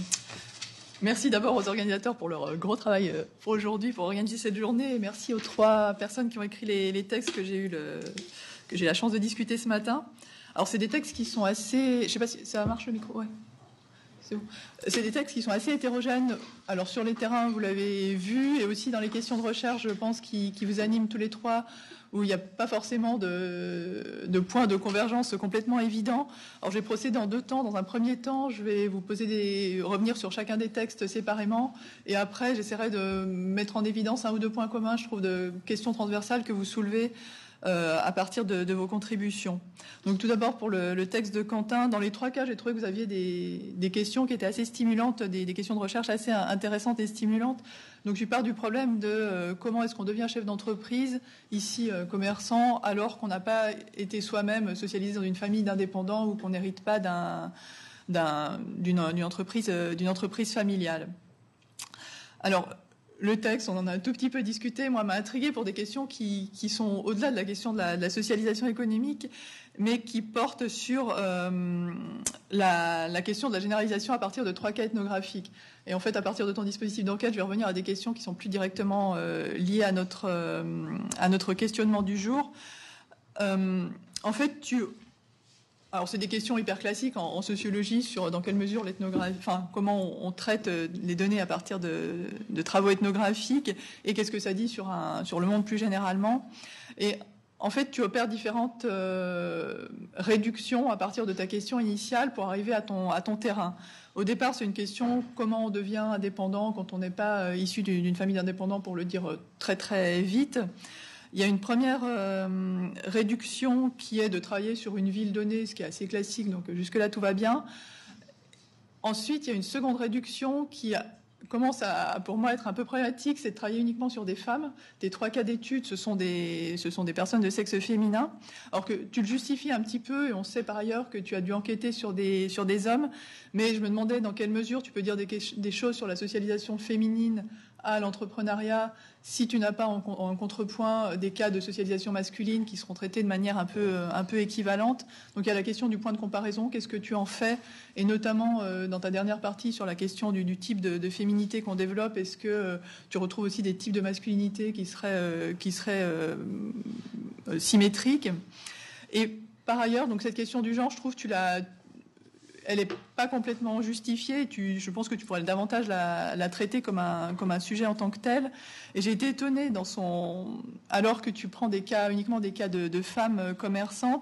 merci d'abord aux organisateurs pour leur gros travail pour aujourd'hui, pour organiser cette journée. Et merci aux trois personnes qui ont écrit les, les textes que j'ai eu le, que j'ai la chance de discuter ce matin. Alors, c'est des textes qui sont assez... Je sais pas si ça marche le micro, ouais. C'est bon. C'est des textes qui sont assez hétérogènes. Alors, sur les terrains, vous l'avez vu, et aussi dans les questions de recherche, je pense, qui, qui vous animent tous les trois, où il n'y a pas forcément de, de points de convergence complètement évidents. Alors, je vais procéder en deux temps. Dans un premier temps, je vais vous poser des, revenir sur chacun des textes séparément. Et après, j'essaierai de mettre en évidence un ou deux points communs, je trouve, de questions transversales que vous soulevez euh, à partir de, de vos contributions. Donc, tout d'abord, pour le, le texte de Quentin, dans les trois cas, j'ai trouvé que vous aviez des, des questions qui étaient assez stimulantes, des, des questions de recherche assez intéressantes et stimulantes. Donc, je pars du problème de euh, comment est-ce qu'on devient chef d'entreprise, ici euh, commerçant, alors qu'on n'a pas été soi-même socialisé dans une famille d'indépendants ou qu'on n'hérite pas d'un, d'un, d'une, d'une, entreprise, euh, d'une entreprise familiale. Alors, le texte, on en a un tout petit peu discuté, moi, m'a intriguée pour des questions qui, qui sont au-delà de la question de la, de la socialisation économique, mais qui portent sur euh, la, la question de la généralisation à partir de trois cas ethnographiques. Et en fait, à partir de ton dispositif d'enquête, je vais revenir à des questions qui sont plus directement euh, liées à notre, euh, à notre questionnement du jour. Euh, en fait, tu... Alors, c'est des questions hyper classiques en, en sociologie sur dans quelle mesure l'ethnographie, enfin, comment on, on traite les données à partir de, de travaux ethnographiques et qu'est-ce que ça dit sur, un, sur le monde plus généralement. Et en fait, tu opères différentes euh, réductions à partir de ta question initiale pour arriver à ton, à ton terrain. Au départ, c'est une question comment on devient indépendant quand on n'est pas euh, issu d'une famille d'indépendants, pour le dire très très vite. Il y a une première euh, réduction qui est de travailler sur une ville donnée, ce qui est assez classique, donc jusque-là tout va bien. Ensuite, il y a une seconde réduction qui a, commence à, pour moi, être un peu problématique, c'est de travailler uniquement sur des femmes. Tes trois cas d'études, ce sont des, ce sont des personnes de sexe féminin, alors que tu le justifies un petit peu, et on sait par ailleurs que tu as dû enquêter sur des, sur des hommes, mais je me demandais dans quelle mesure tu peux dire des, des choses sur la socialisation féminine à l'entrepreneuriat si tu n'as pas en, en contrepoint des cas de socialisation masculine qui seront traités de manière un peu, un peu équivalente. Donc il y a la question du point de comparaison, qu'est-ce que tu en fais, et notamment euh, dans ta dernière partie sur la question du, du type de, de féminité qu'on développe, est-ce que euh, tu retrouves aussi des types de masculinité qui seraient, euh, qui seraient euh, euh, symétriques. Et par ailleurs, donc cette question du genre, je trouve, tu l'as, elle n'est pas complètement justifiée. Tu, je pense que tu pourrais davantage la, la traiter comme un, comme un sujet en tant que tel. Et j'ai été étonnée dans son, alors que tu prends des cas, uniquement des cas de, de femmes commerçantes.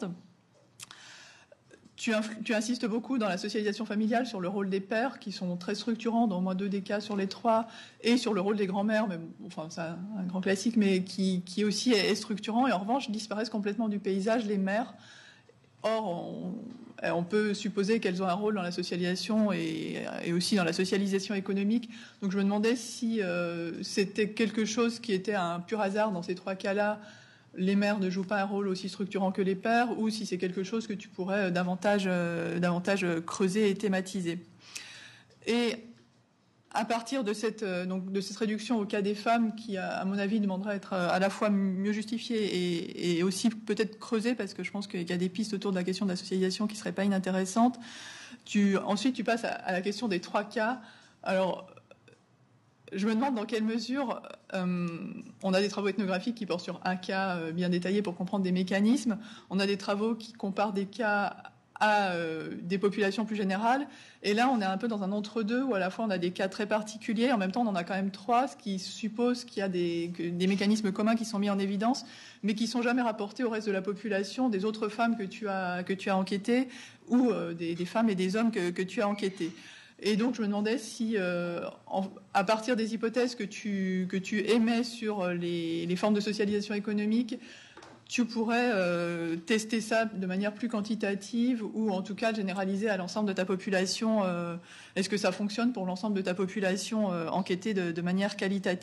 Tu, tu insistes beaucoup dans la socialisation familiale sur le rôle des pères, qui sont très structurants dans au moins deux des cas sur les trois, et sur le rôle des grands-mères, mais enfin c'est un, un grand classique, mais qui, qui aussi est, est structurant. Et en revanche, disparaissent complètement du paysage les mères. Or, on, on peut supposer qu'elles ont un rôle dans la socialisation et, et aussi dans la socialisation économique. Donc je me demandais si euh, c'était quelque chose qui était un pur hasard dans ces trois cas-là. Les mères ne jouent pas un rôle aussi structurant que les pères, ou si c'est quelque chose que tu pourrais davantage, euh, davantage creuser et thématiser. Et à partir de cette, euh, donc de cette réduction au cas des femmes, qui, à, à mon avis, demanderait à être à la fois mieux justifiée et, et aussi peut-être creusée, parce que je pense qu'il y a des pistes autour de la question de la socialisation qui ne seraient pas inintéressantes. Tu, ensuite, tu passes à, à la question des trois cas. Alors, je me demande dans quelle mesure euh, on a des travaux ethnographiques qui portent sur un cas euh, bien détaillé pour comprendre des mécanismes. On a des travaux qui comparent des cas à euh, des populations plus générales. Et là, on est un peu dans un entre-deux où à la fois on a des cas très particuliers. En même temps, on en a quand même trois, ce qui suppose qu'il y a des, des mécanismes communs qui sont mis en évidence, mais qui sont jamais rapportés au reste de la population, des autres femmes que tu as, que tu as enquêtées ou euh, des, des femmes et des hommes que, que tu as enquêtés. Et donc, je me demandais si, euh, en, à partir des hypothèses que tu, que tu émets sur les, les formes de socialisation économique, tu pourrais euh, tester ça de manière plus quantitative ou en tout cas généraliser à l'ensemble de ta population. Euh, est-ce que ça fonctionne pour l'ensemble de ta population euh, enquêtée de, de manière qualitative ?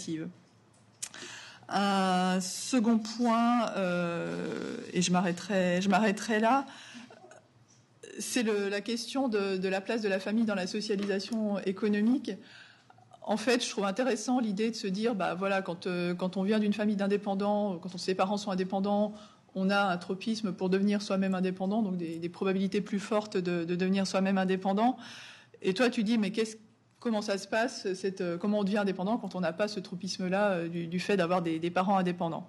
Un second point, euh, et je m'arrêterai, je m'arrêterai là, c'est le, la question de, de la place de la famille dans la socialisation économique. En fait, je trouve intéressant l'idée de se dire, bah voilà, quand, euh, quand on vient d'une famille d'indépendants, quand ses parents sont indépendants, on a un tropisme pour devenir soi-même indépendant, donc des, des probabilités plus fortes de, de devenir soi-même indépendant. Et toi, tu dis, mais qu'est-ce, comment ça se passe, cette, euh, comment on devient indépendant quand on n'a pas ce tropisme-là euh, du, du fait d'avoir des, des parents indépendants.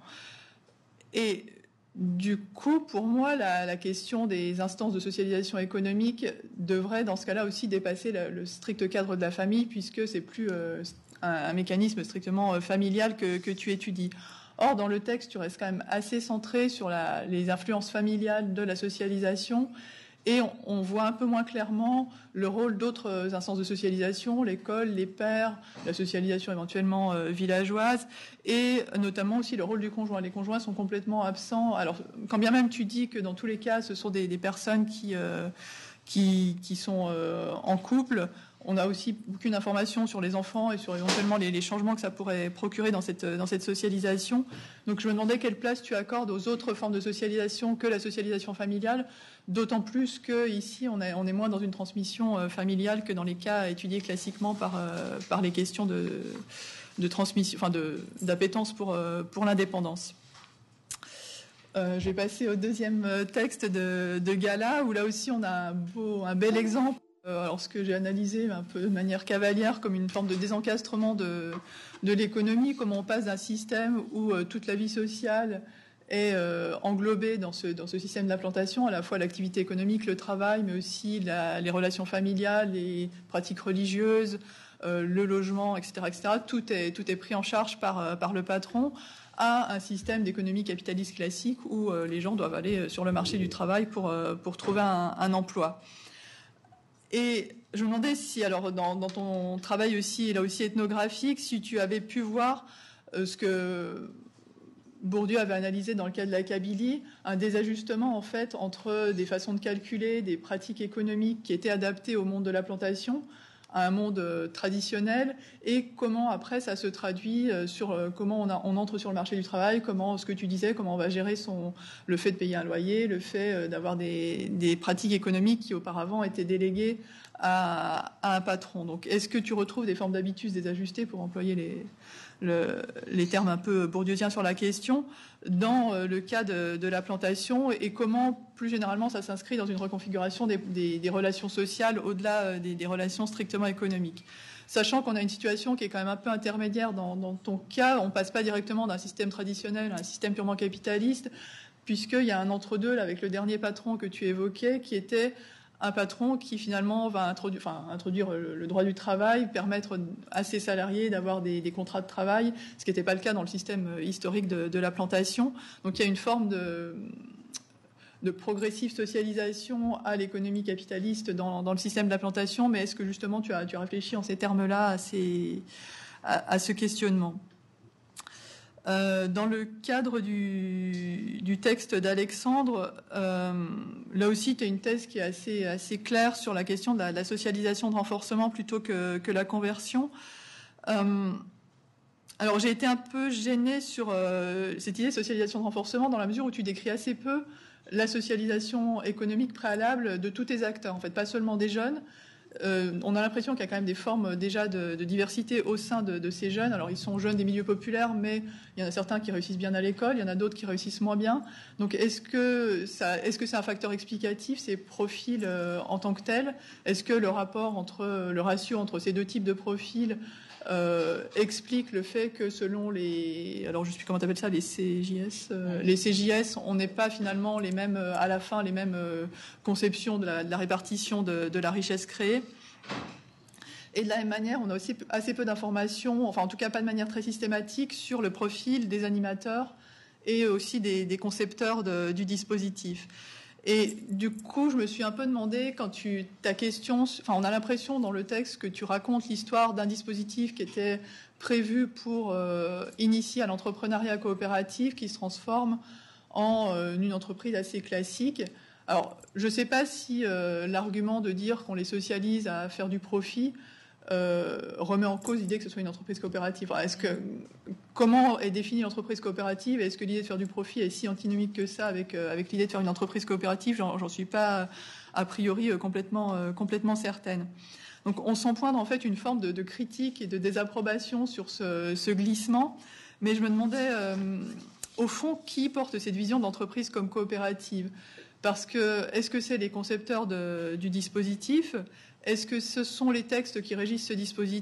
Et du coup, pour moi, la, la question des instances de socialisation économique devrait, dans ce cas-là, aussi dépasser le, le strict cadre de la famille, puisque c'est plus euh, un, un mécanisme strictement euh, familial que, que tu étudies. Or, dans le texte, tu restes quand même assez centré sur la, les influences familiales de la socialisation, et on, on voit un peu moins clairement le rôle d'autres instances de socialisation, l'école, les pères, la socialisation éventuellement euh, villageoise, et notamment aussi le rôle du conjoint. Les conjoints sont complètement absents. Alors, quand bien même tu dis que dans tous les cas, ce sont des, des personnes qui, euh, qui, qui sont euh, en couple, on n'a aussi aucune information sur les enfants et sur éventuellement les, les changements que ça pourrait procurer dans cette, dans cette socialisation. Donc je me demandais quelle place tu accordes aux autres formes de socialisation que la socialisation familiale, d'autant plus qu'ici on, on est moins dans une transmission euh, familiale que dans les cas étudiés classiquement par, euh, par les questions de, de transmission, enfin de, d'appétence pour, euh, pour l'indépendance. Euh, je vais passer au deuxième texte de, de Gala, où là aussi on a un, beau, un bel exemple. Alors, ce que j'ai analysé un peu de manière cavalière comme une forme de désencastrement de, de l'économie, comment on passe d'un système où euh, toute la vie sociale est euh, englobée dans ce, dans ce système d'implantation, à la fois l'activité économique, le travail, mais aussi la, les relations familiales, les pratiques religieuses, euh, le logement, et cetera, et cetera. Tout est, tout est pris en charge par, par le patron, à un système d'économie capitaliste classique où euh, les gens doivent aller sur le marché du travail pour, euh, pour trouver un, un emploi. Et je me demandais si, alors, dans, dans ton travail aussi, là aussi ethnographique, si tu avais pu voir euh, ce que Bourdieu avait analysé dans le cas de la Kabylie, un désajustement, en fait, entre des façons de calculer, des pratiques économiques qui étaient adaptées au monde de la plantation, à un monde euh, traditionnel, et comment, après, ça se traduit euh, sur euh, comment on, a, on entre sur le marché du travail, comment, ce que tu disais, comment on va gérer son, le fait de payer un loyer, le fait euh, d'avoir des, des pratiques économiques qui, auparavant, étaient déléguées à, à un patron. Donc, est-ce que tu retrouves des formes d'habitus désajustées, pour employer les, le, les termes un peu bourdieusiens sur la question, dans le cas de, de la plantation, et comment, plus généralement, ça s'inscrit dans une reconfiguration des, des, des relations sociales au-delà des, des relations strictement économiques. Sachant qu'on a une situation qui est quand même un peu intermédiaire dans, dans ton cas, on ne passe pas directement d'un système traditionnel à un système purement capitaliste, puisqu'il y a un entre-deux là, avec le dernier patron que tu évoquais, qui était un patron qui finalement va introduire, enfin, introduire le, le droit du travail, permettre à ses salariés d'avoir des, des contrats de travail, ce qui n'était pas le cas dans le système historique de, de la plantation. Donc il y a une forme de, de progressive socialisation à l'économie capitaliste dans, dans le système de la plantation, mais est-ce que justement tu as, tu as réfléchi en ces termes-là à, ces, à, à ce questionnement ? Euh, dans le cadre du, du texte d'Alexandre, euh, là aussi, tu as une thèse qui est assez, assez claire sur la question de la, de la socialisation de renforcement plutôt que, que la conversion. Euh, alors, j'ai été un peu gênée sur euh, cette idée de socialisation de renforcement dans la mesure où tu décris assez peu la socialisation économique préalable de tous tes acteurs, en fait, pas seulement des jeunes. Euh, on a l'impression qu'il y a quand même des formes déjà de, de diversité au sein de, de ces jeunes. Alors ils sont jeunes des milieux populaires, mais il y en a certains qui réussissent bien à l'école, il y en a d'autres qui réussissent moins bien. Donc est-ce que ça, est-ce que c'est un facteur explicatif, ces profils euh, en tant que tels ? Est-ce que le rapport entre le ratio entre ces deux types de profils euh, explique le fait que selon les, alors je sais plus comment t'appelles ça, les C J S, euh, les C J S, on n'est pas finalement les mêmes à la fin les mêmes euh, conceptions de la, de la répartition de, de la richesse créée. Et de la même manière, on a aussi assez peu d'informations, enfin en tout cas pas de manière très systématique, sur le profil des animateurs et aussi des, des concepteurs de, du dispositif. Et du coup, je me suis un peu demandé, quand tu, ta question, enfin, on a l'impression dans le texte que tu racontes l'histoire d'un dispositif qui était prévu pour euh, initier à l'entrepreneuriat coopératif, qui se transforme en euh, une entreprise assez classique. Alors, je ne sais pas si euh, l'argument de dire qu'on les socialise à faire du profit euh, remet en cause l'idée que ce soit une entreprise coopérative. Alors, est-ce que, comment est définie l'entreprise coopérative ? Est-ce que l'idée de faire du profit est si antinomique que ça avec, euh, avec l'idée de faire une entreprise coopérative ? J'en, j'en suis pas a priori euh, complètement, euh, complètement certaine. Donc on sent poindre en fait une forme de, de critique et de désapprobation sur ce, ce glissement. Mais je me demandais, euh, au fond, qui porte cette vision d'entreprise comme coopérative ? Parce que, est-ce que c'est les concepteurs de, du dispositif ? Est-ce que ce sont les textes qui régissent ce dispositif ?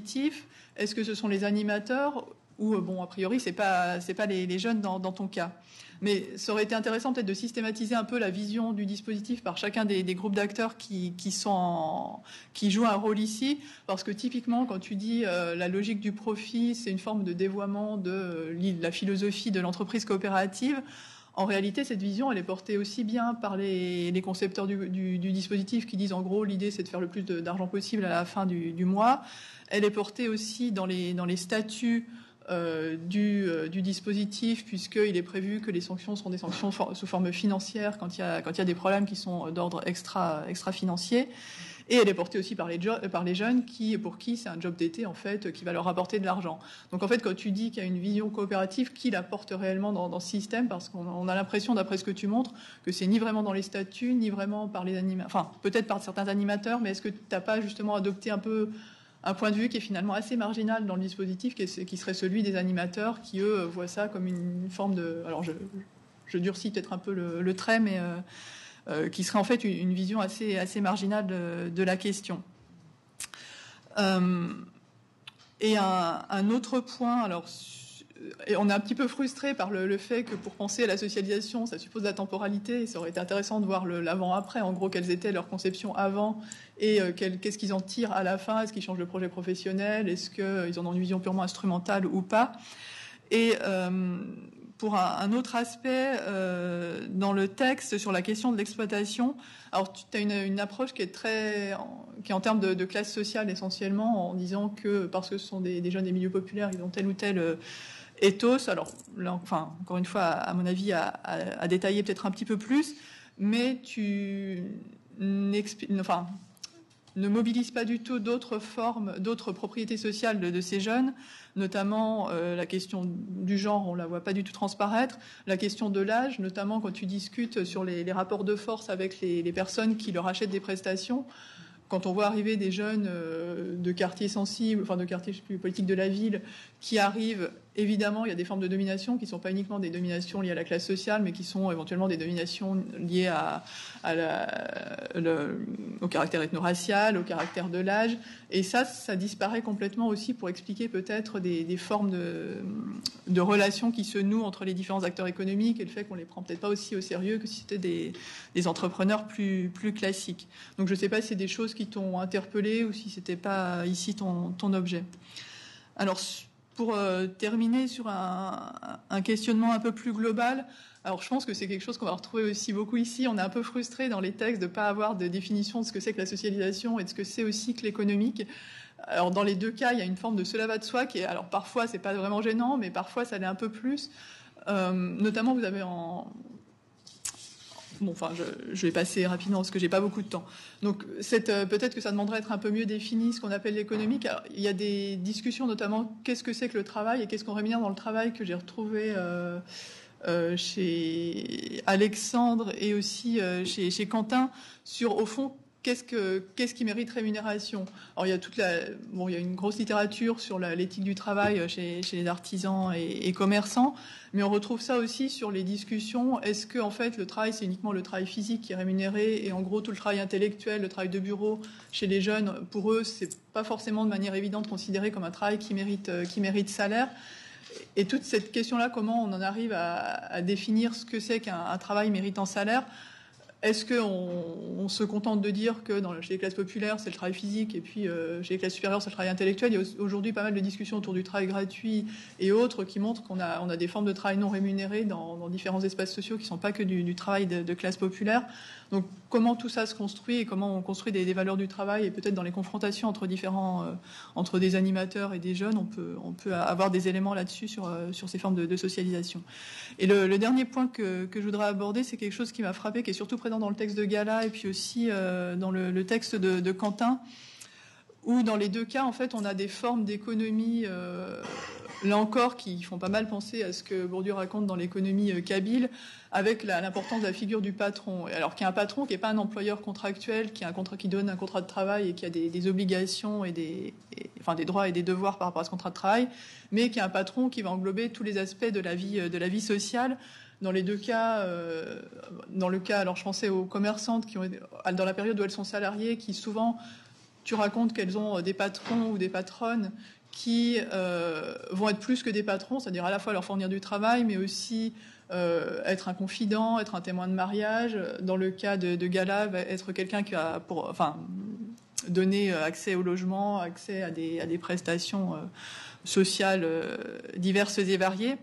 Est-ce que ce sont les animateurs ? Ou, bon, a priori, c'est pas, c'est pas les, les jeunes dans, dans ton cas. Mais ça aurait été intéressant peut-être de systématiser un peu la vision du dispositif par chacun des, des groupes d'acteurs qui, qui, sont en, qui jouent un rôle ici. Parce que typiquement, quand tu dis euh, la logique du profit, c'est une forme de dévoiement de euh, la philosophie de l'entreprise coopérative. En réalité, cette vision, elle est portée aussi bien par les, les concepteurs du, du, du dispositif qui disent en gros l'idée c'est de faire le plus de, d'argent possible à la fin du, du mois. Elle est portée aussi dans les, dans les statuts euh, du, euh, du dispositif, puisqu'il est prévu que les sanctions seront des sanctions for, sous forme financière quand il y a, quand il y a des problèmes qui sont d'ordre extra, extra-financier. Et elle est portée aussi par les, jo- par les jeunes qui, pour qui c'est un job d'été en fait, qui va leur apporter de l'argent. Donc en fait, quand tu dis qu'il y a une vision coopérative, qui la porte réellement dans, dans ce système ? Parce qu'on on a l'impression, d'après ce que tu montres, que c'est ni vraiment dans les statuts, ni vraiment par les animateurs, enfin peut-être par certains animateurs, mais est-ce que tu n'as pas justement adopté un peu un point de vue qui est finalement assez marginal dans le dispositif, qui, est, qui serait celui des animateurs, qui eux voient ça comme une forme de... Alors je, je durcis peut-être un peu le, le trait, mais... Euh, Euh, qui serait en fait une, une vision assez, assez marginale de, de la question. Euh, et un, un autre point, alors et on est un petit peu frustré par le, le fait que pour penser à la socialisation, ça suppose la temporalité, et ça aurait été intéressant de voir le, l'avant-après, en gros, quelles étaient leurs conceptions avant, et euh, quel, qu'est-ce qu'ils en tirent à la fin, est-ce qu'ils changent de projet professionnel, est-ce qu'ils en ont une vision purement instrumentale ou pas. Et... Euh, Pour un, un autre aspect, euh, dans le texte sur la question de l'exploitation, alors tu as une, une approche qui est très, en, qui est en termes de, de classe sociale essentiellement, en disant que parce que ce sont des, des jeunes des milieux populaires, ils ont tel ou tel euh, ethos. Alors, là, enfin, encore une fois, à, à mon avis, à, à, à détailler peut-être un petit peu plus, mais tu enfin, ne mobilise pas du tout d'autres formes, d'autres propriétés sociales de, de ces jeunes, notamment euh, la question du genre, on la voit pas du tout transparaître, la question de l'âge, notamment quand tu discutes sur les, les rapports de force avec les, les personnes qui leur achètent des prestations. Quand on voit arriver des jeunes euh, de quartiers sensibles, enfin de quartiers, je sais plus, politiques de la ville, qui arrivent Évidemment, il y a des formes de domination qui ne sont pas uniquement des dominations liées à la classe sociale, mais qui sont éventuellement des dominations liées à, à la, le, au caractère ethno-racial, au caractère de l'âge. Et ça, ça disparaît complètement aussi pour expliquer peut-être des, des formes de, de relations qui se nouent entre les différents acteurs économiques et le fait qu'on les prend peut-être pas aussi au sérieux que si c'était des, des entrepreneurs plus, plus classiques. Donc je ne sais pas si c'est des choses qui t'ont interpellé ou si ce n'était pas ici ton, ton objet. Alors, pour euh, terminer sur un, un questionnement un peu plus global, alors je pense que c'est quelque chose qu'on va retrouver aussi beaucoup ici. On est un peu frustré dans les textes de ne pas avoir de définition de ce que c'est que la socialisation et de ce que c'est aussi que l'économique. Alors dans les deux cas, il y a une forme de cela va de soi qui est, alors parfois c'est pas vraiment gênant, mais parfois ça l'est un peu plus. Euh, notamment vous avez en Bon, enfin, je, je vais passer rapidement parce que j'ai pas beaucoup de temps. Donc, cette, euh, peut-être que ça demanderait d'être un peu mieux défini ce qu'on appelle l'économique. Alors, il y a des discussions, notamment qu'est-ce que c'est que le travail et qu'est-ce qu'on rémunère dans le travail, que j'ai retrouvé euh, euh, chez Alexandre et aussi euh, chez, chez Quentin sur, au fond, Qu'est-ce, que, qu'est-ce qui mérite rémunération ? Alors, il y a toute la, bon, il y a une grosse littérature sur la, l'éthique du travail chez, chez les artisans et, et commerçants, mais on retrouve ça aussi sur les discussions. Est-ce que, en fait, le travail, c'est uniquement le travail physique qui est rémunéré, et en gros, tout le travail intellectuel, le travail de bureau chez les jeunes, pour eux, c'est pas forcément de manière évidente considéré comme un travail qui mérite, qui mérite salaire. Et toute cette question-là, comment on en arrive à, à définir ce que c'est qu'un un travail méritant salaire ? Est-ce qu'on on se contente de dire que dans, chez les classes populaires, c'est le travail physique, et puis euh, chez les classes supérieures, c'est le travail intellectuel ? Il y a aujourd'hui pas mal de discussions autour du travail gratuit et autres qui montrent qu'on a, on a des formes de travail non rémunérées dans, dans différents espaces sociaux qui ne sont pas que du, du travail de, de classe populaire. Donc comment tout ça se construit et comment on construit des, des valeurs du travail, et peut-être dans les confrontations entre différents, euh, entre des animateurs et des jeunes, on peut, on peut avoir des éléments là-dessus sur, euh, sur ces formes de, de socialisation. Et le, le dernier point que, que je voudrais aborder, c'est quelque chose qui m'a frappé, qui est surtout présent dans le texte de Gala et puis aussi euh, dans le, le texte de, de Quentin, où dans les deux cas, en fait, on a des formes d'économie, euh, là encore, qui font pas mal penser à ce que Bourdieu raconte dans l'économie euh, kabyle, avec la, l'importance de la figure du patron. Alors qu'il y a un patron qui n'est pas un employeur contractuel, qui, a un contrat, qui donne un contrat de travail et qui a des, des obligations et des, et, enfin, des droits et des devoirs par rapport à ce contrat de travail, mais qui est un patron qui va englober tous les aspects de la vie, de la vie sociale. Dans les deux cas, euh, dans le cas, alors je pensais aux commerçantes qui ont, dans la période où elles sont salariées, qui souvent, tu racontes qu'elles ont des patrons ou des patronnes qui euh, vont être plus que des patrons, c'est-à-dire à la fois leur fournir du travail, mais aussi euh, être un confident, être un témoin de mariage. Dans le cas de, de Gala, va être quelqu'un qui a, pour, enfin, donner accès au logement, accès à des, à des prestations euh, sociales euh, diverses et variées.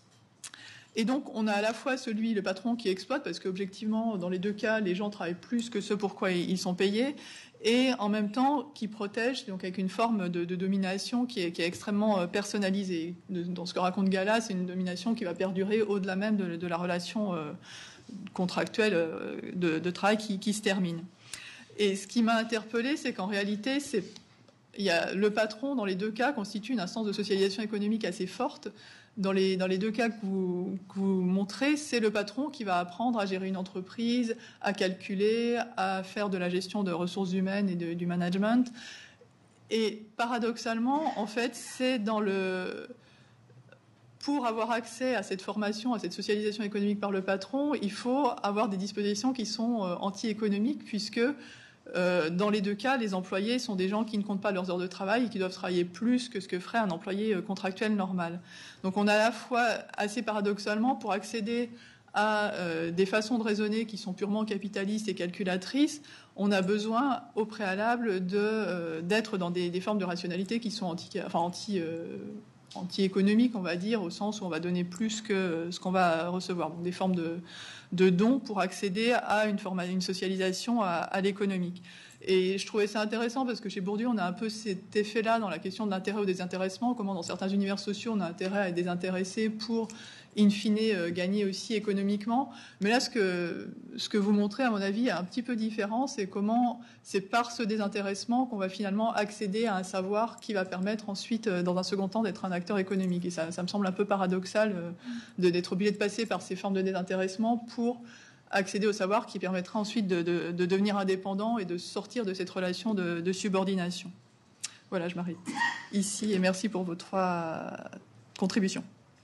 Et donc, on a à la fois celui, le patron, qui exploite, parce qu'objectivement, dans les deux cas, les gens travaillent plus que ce pourquoi ils sont payés, et en même temps, qui protège, donc avec une forme de, de domination qui est, qui est extrêmement personnalisée. Dans ce que raconte Gala, c'est une domination qui va perdurer au-delà même de, de la relation euh, contractuelle euh, de, de travail qui, qui se termine. Et ce qui m'a interpellée, c'est qu'en réalité, c'est, il y a, le patron, dans les deux cas, constitue une instance de socialisation économique assez forte. Dans les, dans les deux cas que vous, que vous montrez, c'est le patron qui va apprendre à gérer une entreprise, à calculer, à faire de la gestion de ressources humaines et de, du management. Et paradoxalement, en fait, c'est dans le... Pour avoir accès à cette formation, à cette socialisation économique par le patron, il faut avoir des dispositions qui sont anti-économiques, puisque Euh, dans les deux cas, les employés sont des gens qui ne comptent pas leurs heures de travail et qui doivent travailler plus que ce que ferait un employé contractuel normal. Donc on a à la fois, assez paradoxalement, pour accéder à euh, des façons de raisonner qui sont purement capitalistes et calculatrices, on a besoin au préalable de, euh, d'être dans des, des formes de rationalité qui sont anti, enfin, anti, euh, anti-économiques, on va dire, au sens où on va donner plus que ce qu'on va recevoir. Donc des formes de de dons pour accéder à une, forme, une socialisation à, à l'économique. Et je trouvais ça intéressant parce que chez Bourdieu, on a un peu cet effet-là dans la question de l'intérêt au désintéressement, comment dans certains univers sociaux, on a intérêt à être désintéressé pour, in fine, euh, gagner aussi économiquement. Mais là, ce que, ce que vous montrez, à mon avis, est un petit peu différent. C'est comment c'est par ce désintéressement qu'on va finalement accéder à un savoir qui va permettre ensuite, euh, dans un second temps, d'être un acteur économique. Et ça, ça me semble un peu paradoxal euh, de, d'être obligé de passer par ces formes de désintéressement pour accéder au savoir qui permettra ensuite de, de, de devenir indépendant et de sortir de cette relation de, de subordination. Voilà, je m'arrête ici et merci pour vos trois contribution.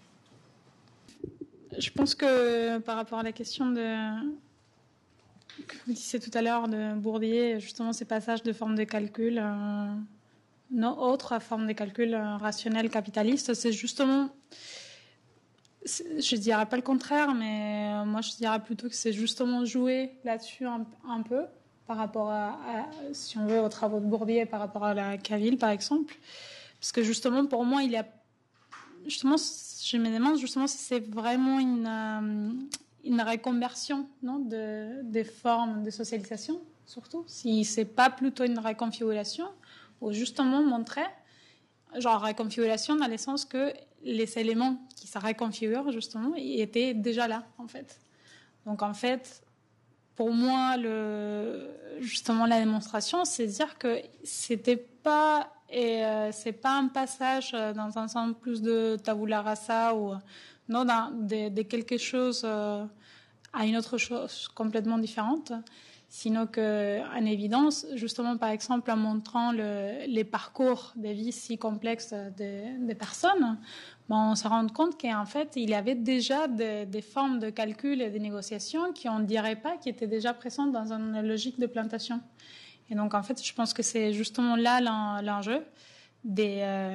Je pense que par rapport à la question de, que vous disiez tout à l'heure de Bourdieu, justement ces passages de forme de calcul, euh, non, autre forme de calcul euh, rationnel capitaliste, c'est justement, c'est, je dirais pas le contraire, mais euh, moi je dirais plutôt que c'est justement jouer là-dessus un, un peu par rapport à, à, si on veut, aux travaux de Bourdieu, par rapport à la Caville par exemple, parce que justement pour moi il y a justement, je me demande justement si c'est vraiment une, euh, une reconversion, non, de, des formes de socialisation, surtout. Si c'est pas plutôt une reconfiguration, ou justement montrer, genre reconfiguration dans le sens que les éléments qui se reconfigurent, justement, ils étaient déjà là, en fait. Donc, en fait, pour moi, le, justement, la démonstration, c'est dire que c'était pas... Et euh, c'est pas un passage dans un sens plus de tabula rasa ou non, dans, de, de quelque chose euh, à une autre chose complètement différente, sinon que, en évidence, justement, par exemple, en montrant le, les parcours de vie si complexes des de personnes, bon, on se rend compte qu'en fait, il y avait déjà des, des formes de calcul et de négociation qui, on ne dirait pas, qui étaient déjà présentes dans une logique de plantation. Et donc, en fait, je pense que c'est justement là l'enjeu, de, euh,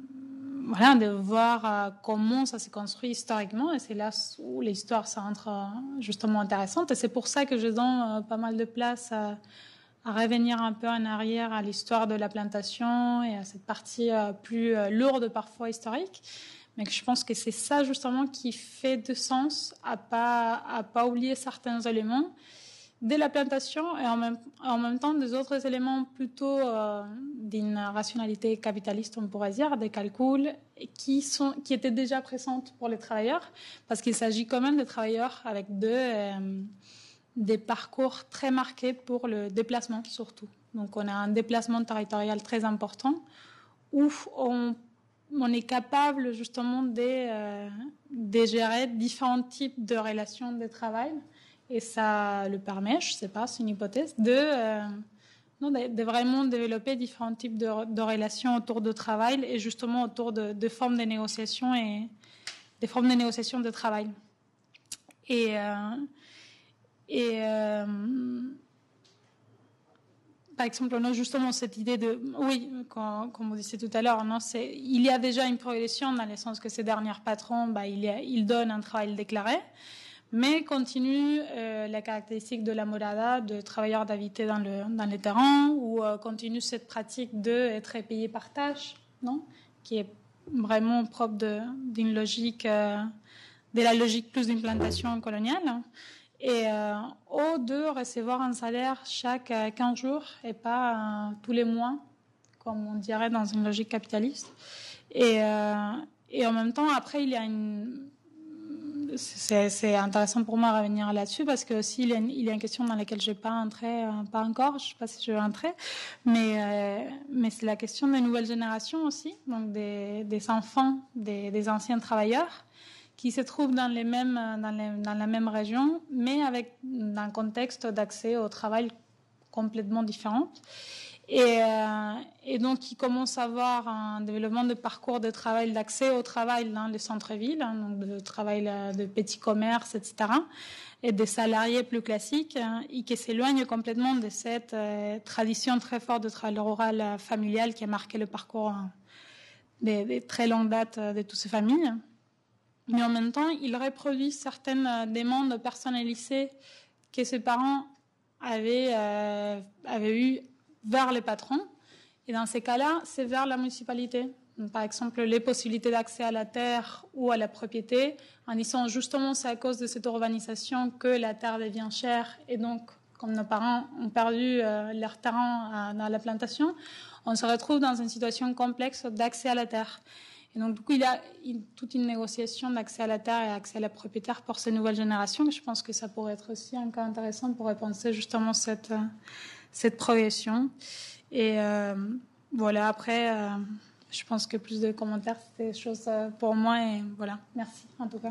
voilà, de voir euh, comment ça s'est construit historiquement. Et c'est là où l'histoire s'entre euh, justement intéressante. Et c'est pour ça que je donne euh, pas mal de place à, à revenir un peu en arrière à l'histoire de la plantation et à cette partie euh, plus euh, lourde, parfois historique. Mais que je pense que c'est ça, justement, qui fait de sens à pas, à pas oublier certains éléments de la plantation et en même, en même temps des autres éléments plutôt euh, d'une rationalité capitaliste, on pourrait dire, des calculs qui, sont, qui étaient déjà présents pour les travailleurs, parce qu'il s'agit quand même de travailleurs avec deux, euh, des parcours très marqués pour le déplacement surtout. Donc on a un déplacement territorial très important où on, on est capable justement de, euh, de gérer différents types de relations de travail. Et ça le permet, je ne sais pas, c'est une hypothèse, de, euh, non, de, de vraiment développer différents types de, de relations autour du travail et justement autour de, de formes de négociation et des formes de négociation de travail. Et, euh, et euh, par exemple, non, justement, cette idée de... Oui, comme, comme vous disiez tout à l'heure, non, c'est, il y a déjà une progression dans le sens que ces derniers patrons, bah, il, y a, il donnent un travail déclaré, mais continue euh, la caractéristique de la morada, de travailleurs d'habiter dans le, dans le terrain, ou euh, continue cette pratique d'être payé par tâche, non, qui est vraiment propre de, d'une logique, euh, de la logique plus d'une plantation coloniale, et euh, au de recevoir un salaire chaque quinze jours et pas euh, tous les mois, comme on dirait dans une logique capitaliste. Et, euh, et en même temps, après, il y a une... C'est, c'est intéressant pour moi de revenir là-dessus parce que aussi il y a une, il y a une question dans laquelle je n'ai pas entré, euh, pas encore, je ne sais pas si je vais entrer, mais, euh, mais c'est la question des nouvelles générations aussi, donc des, des enfants, des, des anciens travailleurs qui se trouvent dans, les mêmes, dans, les, dans la même région, mais avec un contexte d'accès au travail complètement différent. Et, euh, et donc, qui commence à avoir un développement de parcours de travail, d'accès au travail dans les centres-villes, hein, donc de travail de petits commerces, et cetera, et des salariés plus classiques, hein, et qui s'éloignent complètement de cette euh, tradition très forte de travail rural euh, familial qui a marqué le parcours hein, des, des très longues dates de toutes ces familles. Mais en même temps, il reproduit certaines demandes personnalisées que ses parents avaient, euh, avaient eues vers les patrons. Et dans ces cas-là, c'est vers la municipalité. Donc, par exemple, les possibilités d'accès à la terre ou à la propriété, en disant justement c'est à cause de cette urbanisation que la terre devient chère. Et donc, comme nos parents ont perdu euh, leur terrain euh, dans la plantation, on se retrouve dans une situation complexe d'accès à la terre. Et donc, du coup, il y a une, toute une négociation d'accès à la terre et accès à la propriétaire pour ces nouvelles générations. Je pense que ça pourrait être aussi un cas intéressant pour repenser justement cette, cette progression. Et euh, voilà, après, euh, je pense que plus de commentaires, c'était des choses pour moi. Et voilà, merci en tout cas.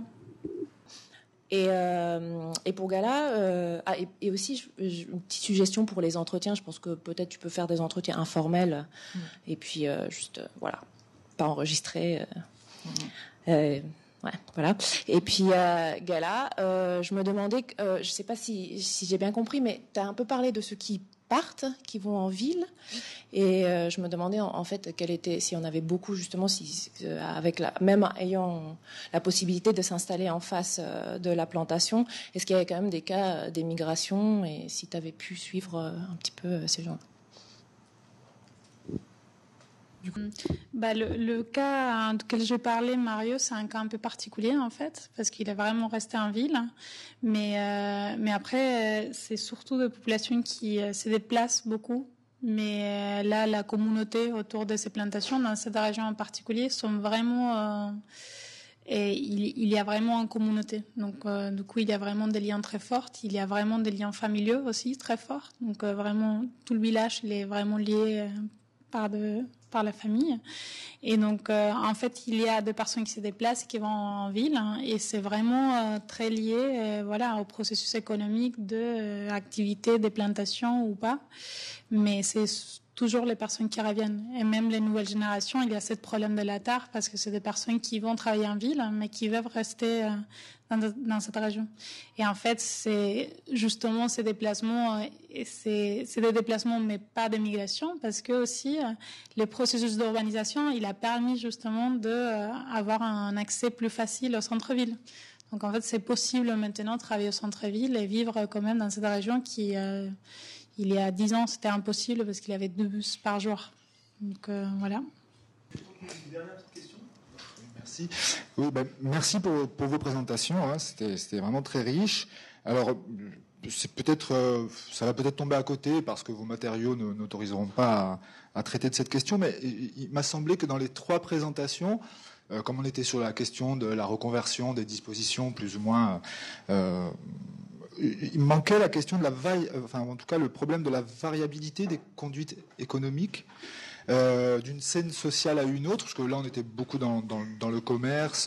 Et, euh, et pour Gala, euh, ah, et, et aussi je, je, une petite suggestion pour les entretiens. Je pense que peut-être tu peux faire des entretiens informels mmh. et puis euh, juste, euh, voilà, pas enregistrés. Euh, mmh. Euh, ouais, voilà. Et puis, euh, Gala, euh, je me demandais, euh, je ne sais pas si, si j'ai bien compris, mais tu as un peu parlé de ceux qui partent, qui vont en ville. Et euh, je me demandais en, en fait quel était, si on avait beaucoup justement, si euh, avec la, même ayant la possibilité de s'installer en face euh, de la plantation, est-ce qu'il y avait quand même des cas d'émigration et si tu avais pu suivre euh, un petit peu euh, ces gens. Bah, le, le cas duquel je parlais, Mario, c'est un cas un peu particulier en fait, parce qu'il est vraiment resté en ville. Mais, euh, mais après, c'est surtout des populations qui euh, se déplacent beaucoup. Mais euh, là, la communauté autour de ces plantations, dans cette région en particulier, sont vraiment... Euh, et il, il y a vraiment une communauté. Donc, euh, du coup, il y a vraiment des liens très forts. Il y a vraiment des liens familiaux aussi très forts. Donc, euh, vraiment, tout le village, il est vraiment lié euh, par de... par la famille. Et donc, euh, en fait, il y a des personnes qui se déplacent, qui vont en ville, hein, et c'est vraiment euh, très lié euh, voilà, au processus économique de euh, activité, des plantations ou pas. Mais c'est toujours les personnes qui reviennent. Et même les nouvelles générations, il y a ce problème de la terre, parce que c'est des personnes qui vont travailler en ville, mais qui veulent rester euh, dans, de, dans cette région. Et en fait, c'est justement ces déplacements, euh, et c'est, c'est des déplacements, mais pas de migration, parce que aussi, euh, le processus d'urbanisation, il a permis justement d'avoir euh, un accès plus facile au centre-ville. Donc en fait, c'est possible maintenant de travailler au centre-ville et vivre quand même dans cette région qui... Euh, il y a dix ans, c'était impossible parce qu'il y avait deux bus par jour. Donc euh, voilà. Une dernière petite question. Merci. Oui, ben, merci pour, pour vos présentations. Hein. C'était, c'était vraiment très riche. Alors, c'est peut-être, euh, ça va peut-être tomber à côté parce que vos matériaux ne, n'autoriseront pas à, à traiter de cette question. Mais il, il m'a semblé que dans les trois présentations, euh, comme on était sur la question de la reconversion des dispositions plus ou moins euh, il manquait la question de la vari... enfin en tout cas le problème de la variabilité des conduites économiques euh, d'une scène sociale à une autre, parce que là on était beaucoup dans, dans, dans le commerce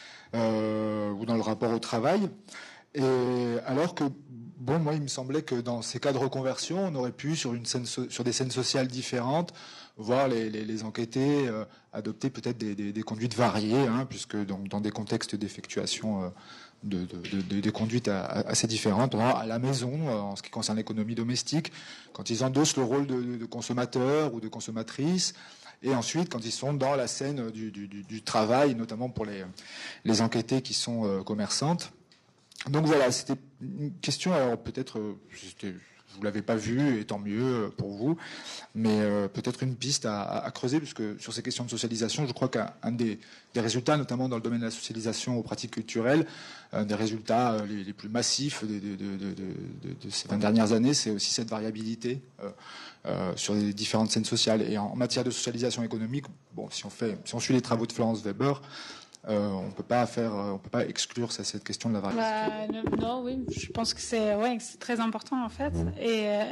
euh, ou dans le rapport au travail, et alors que bon moi il me semblait que dans ces cas de reconversion on aurait pu sur une scène so... sur des scènes sociales différentes voir les, les, les enquêtés euh, adopter peut-être des, des, des conduites variées, hein, puisque donc dans des contextes d'effectuation euh, De, de, de, de conduites assez différentes. À la maison, en ce qui concerne l'économie domestique, quand ils endossent le rôle de, de consommateur ou de consommatrice, et ensuite quand ils sont dans la scène du, du, du travail, notamment pour les, les enquêtées qui sont euh, commerçantes. Donc voilà, c'était une question, alors peut-être, c'était, vous l'avez pas vu, et tant mieux pour vous, mais euh, peut-être une piste à, à, à creuser, puisque sur ces questions de socialisation, je crois qu'un des, des résultats, notamment dans le domaine de la socialisation aux pratiques culturelles, un des résultats euh, les, les plus massifs de, de, de, de, de, de ces vingt dernières années, c'est aussi cette variabilité euh, euh, sur les différentes scènes sociales. Et en, en matière de socialisation économique, bon, si on fait, si on suit les travaux de Florence Weber, Euh, on peut pas faire, on peut pas exclure ça, cette question de la variabilité. Bah, non, oui, je pense que c'est, ouais, que c'est très important en fait. Et euh,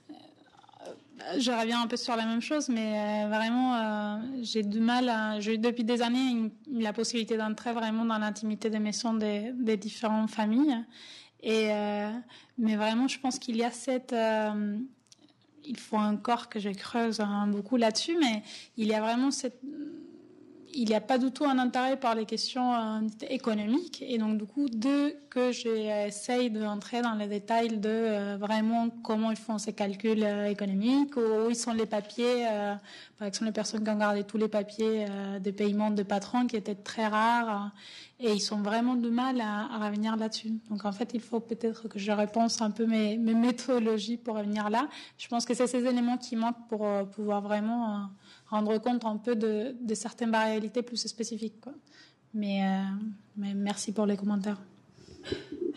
je reviens un peu sur la même chose, mais euh, vraiment, euh, j'ai du mal. À, j'ai eu depuis des années une, la possibilité d'entrer vraiment dans l'intimité des maisons des, des différentes familles. Et euh, mais vraiment, je pense qu'il y a cette euh, il faut encore que je creuse hein, beaucoup là-dessus, mais il y a vraiment cette il n'y a pas du tout un intérêt par les questions euh, économiques. Et donc, du coup, dès que j'essaye d'entrer dans les détails de euh, vraiment comment ils font ces calculs euh, économiques, où ils sont les papiers, euh, par exemple, les personnes qui ont gardé tous les papiers euh, des paiements de patrons qui étaient très rares, euh, et ils sont vraiment du mal à, à revenir là-dessus. Donc, en fait, il faut peut-être que je repense un peu mes, mes méthodologies pour revenir là. Je pense que c'est ces éléments qui manquent pour euh, pouvoir vraiment... Euh, rendre compte un peu de, de certaines variabilités plus spécifiques, quoi. Mais, euh, mais merci pour les commentaires.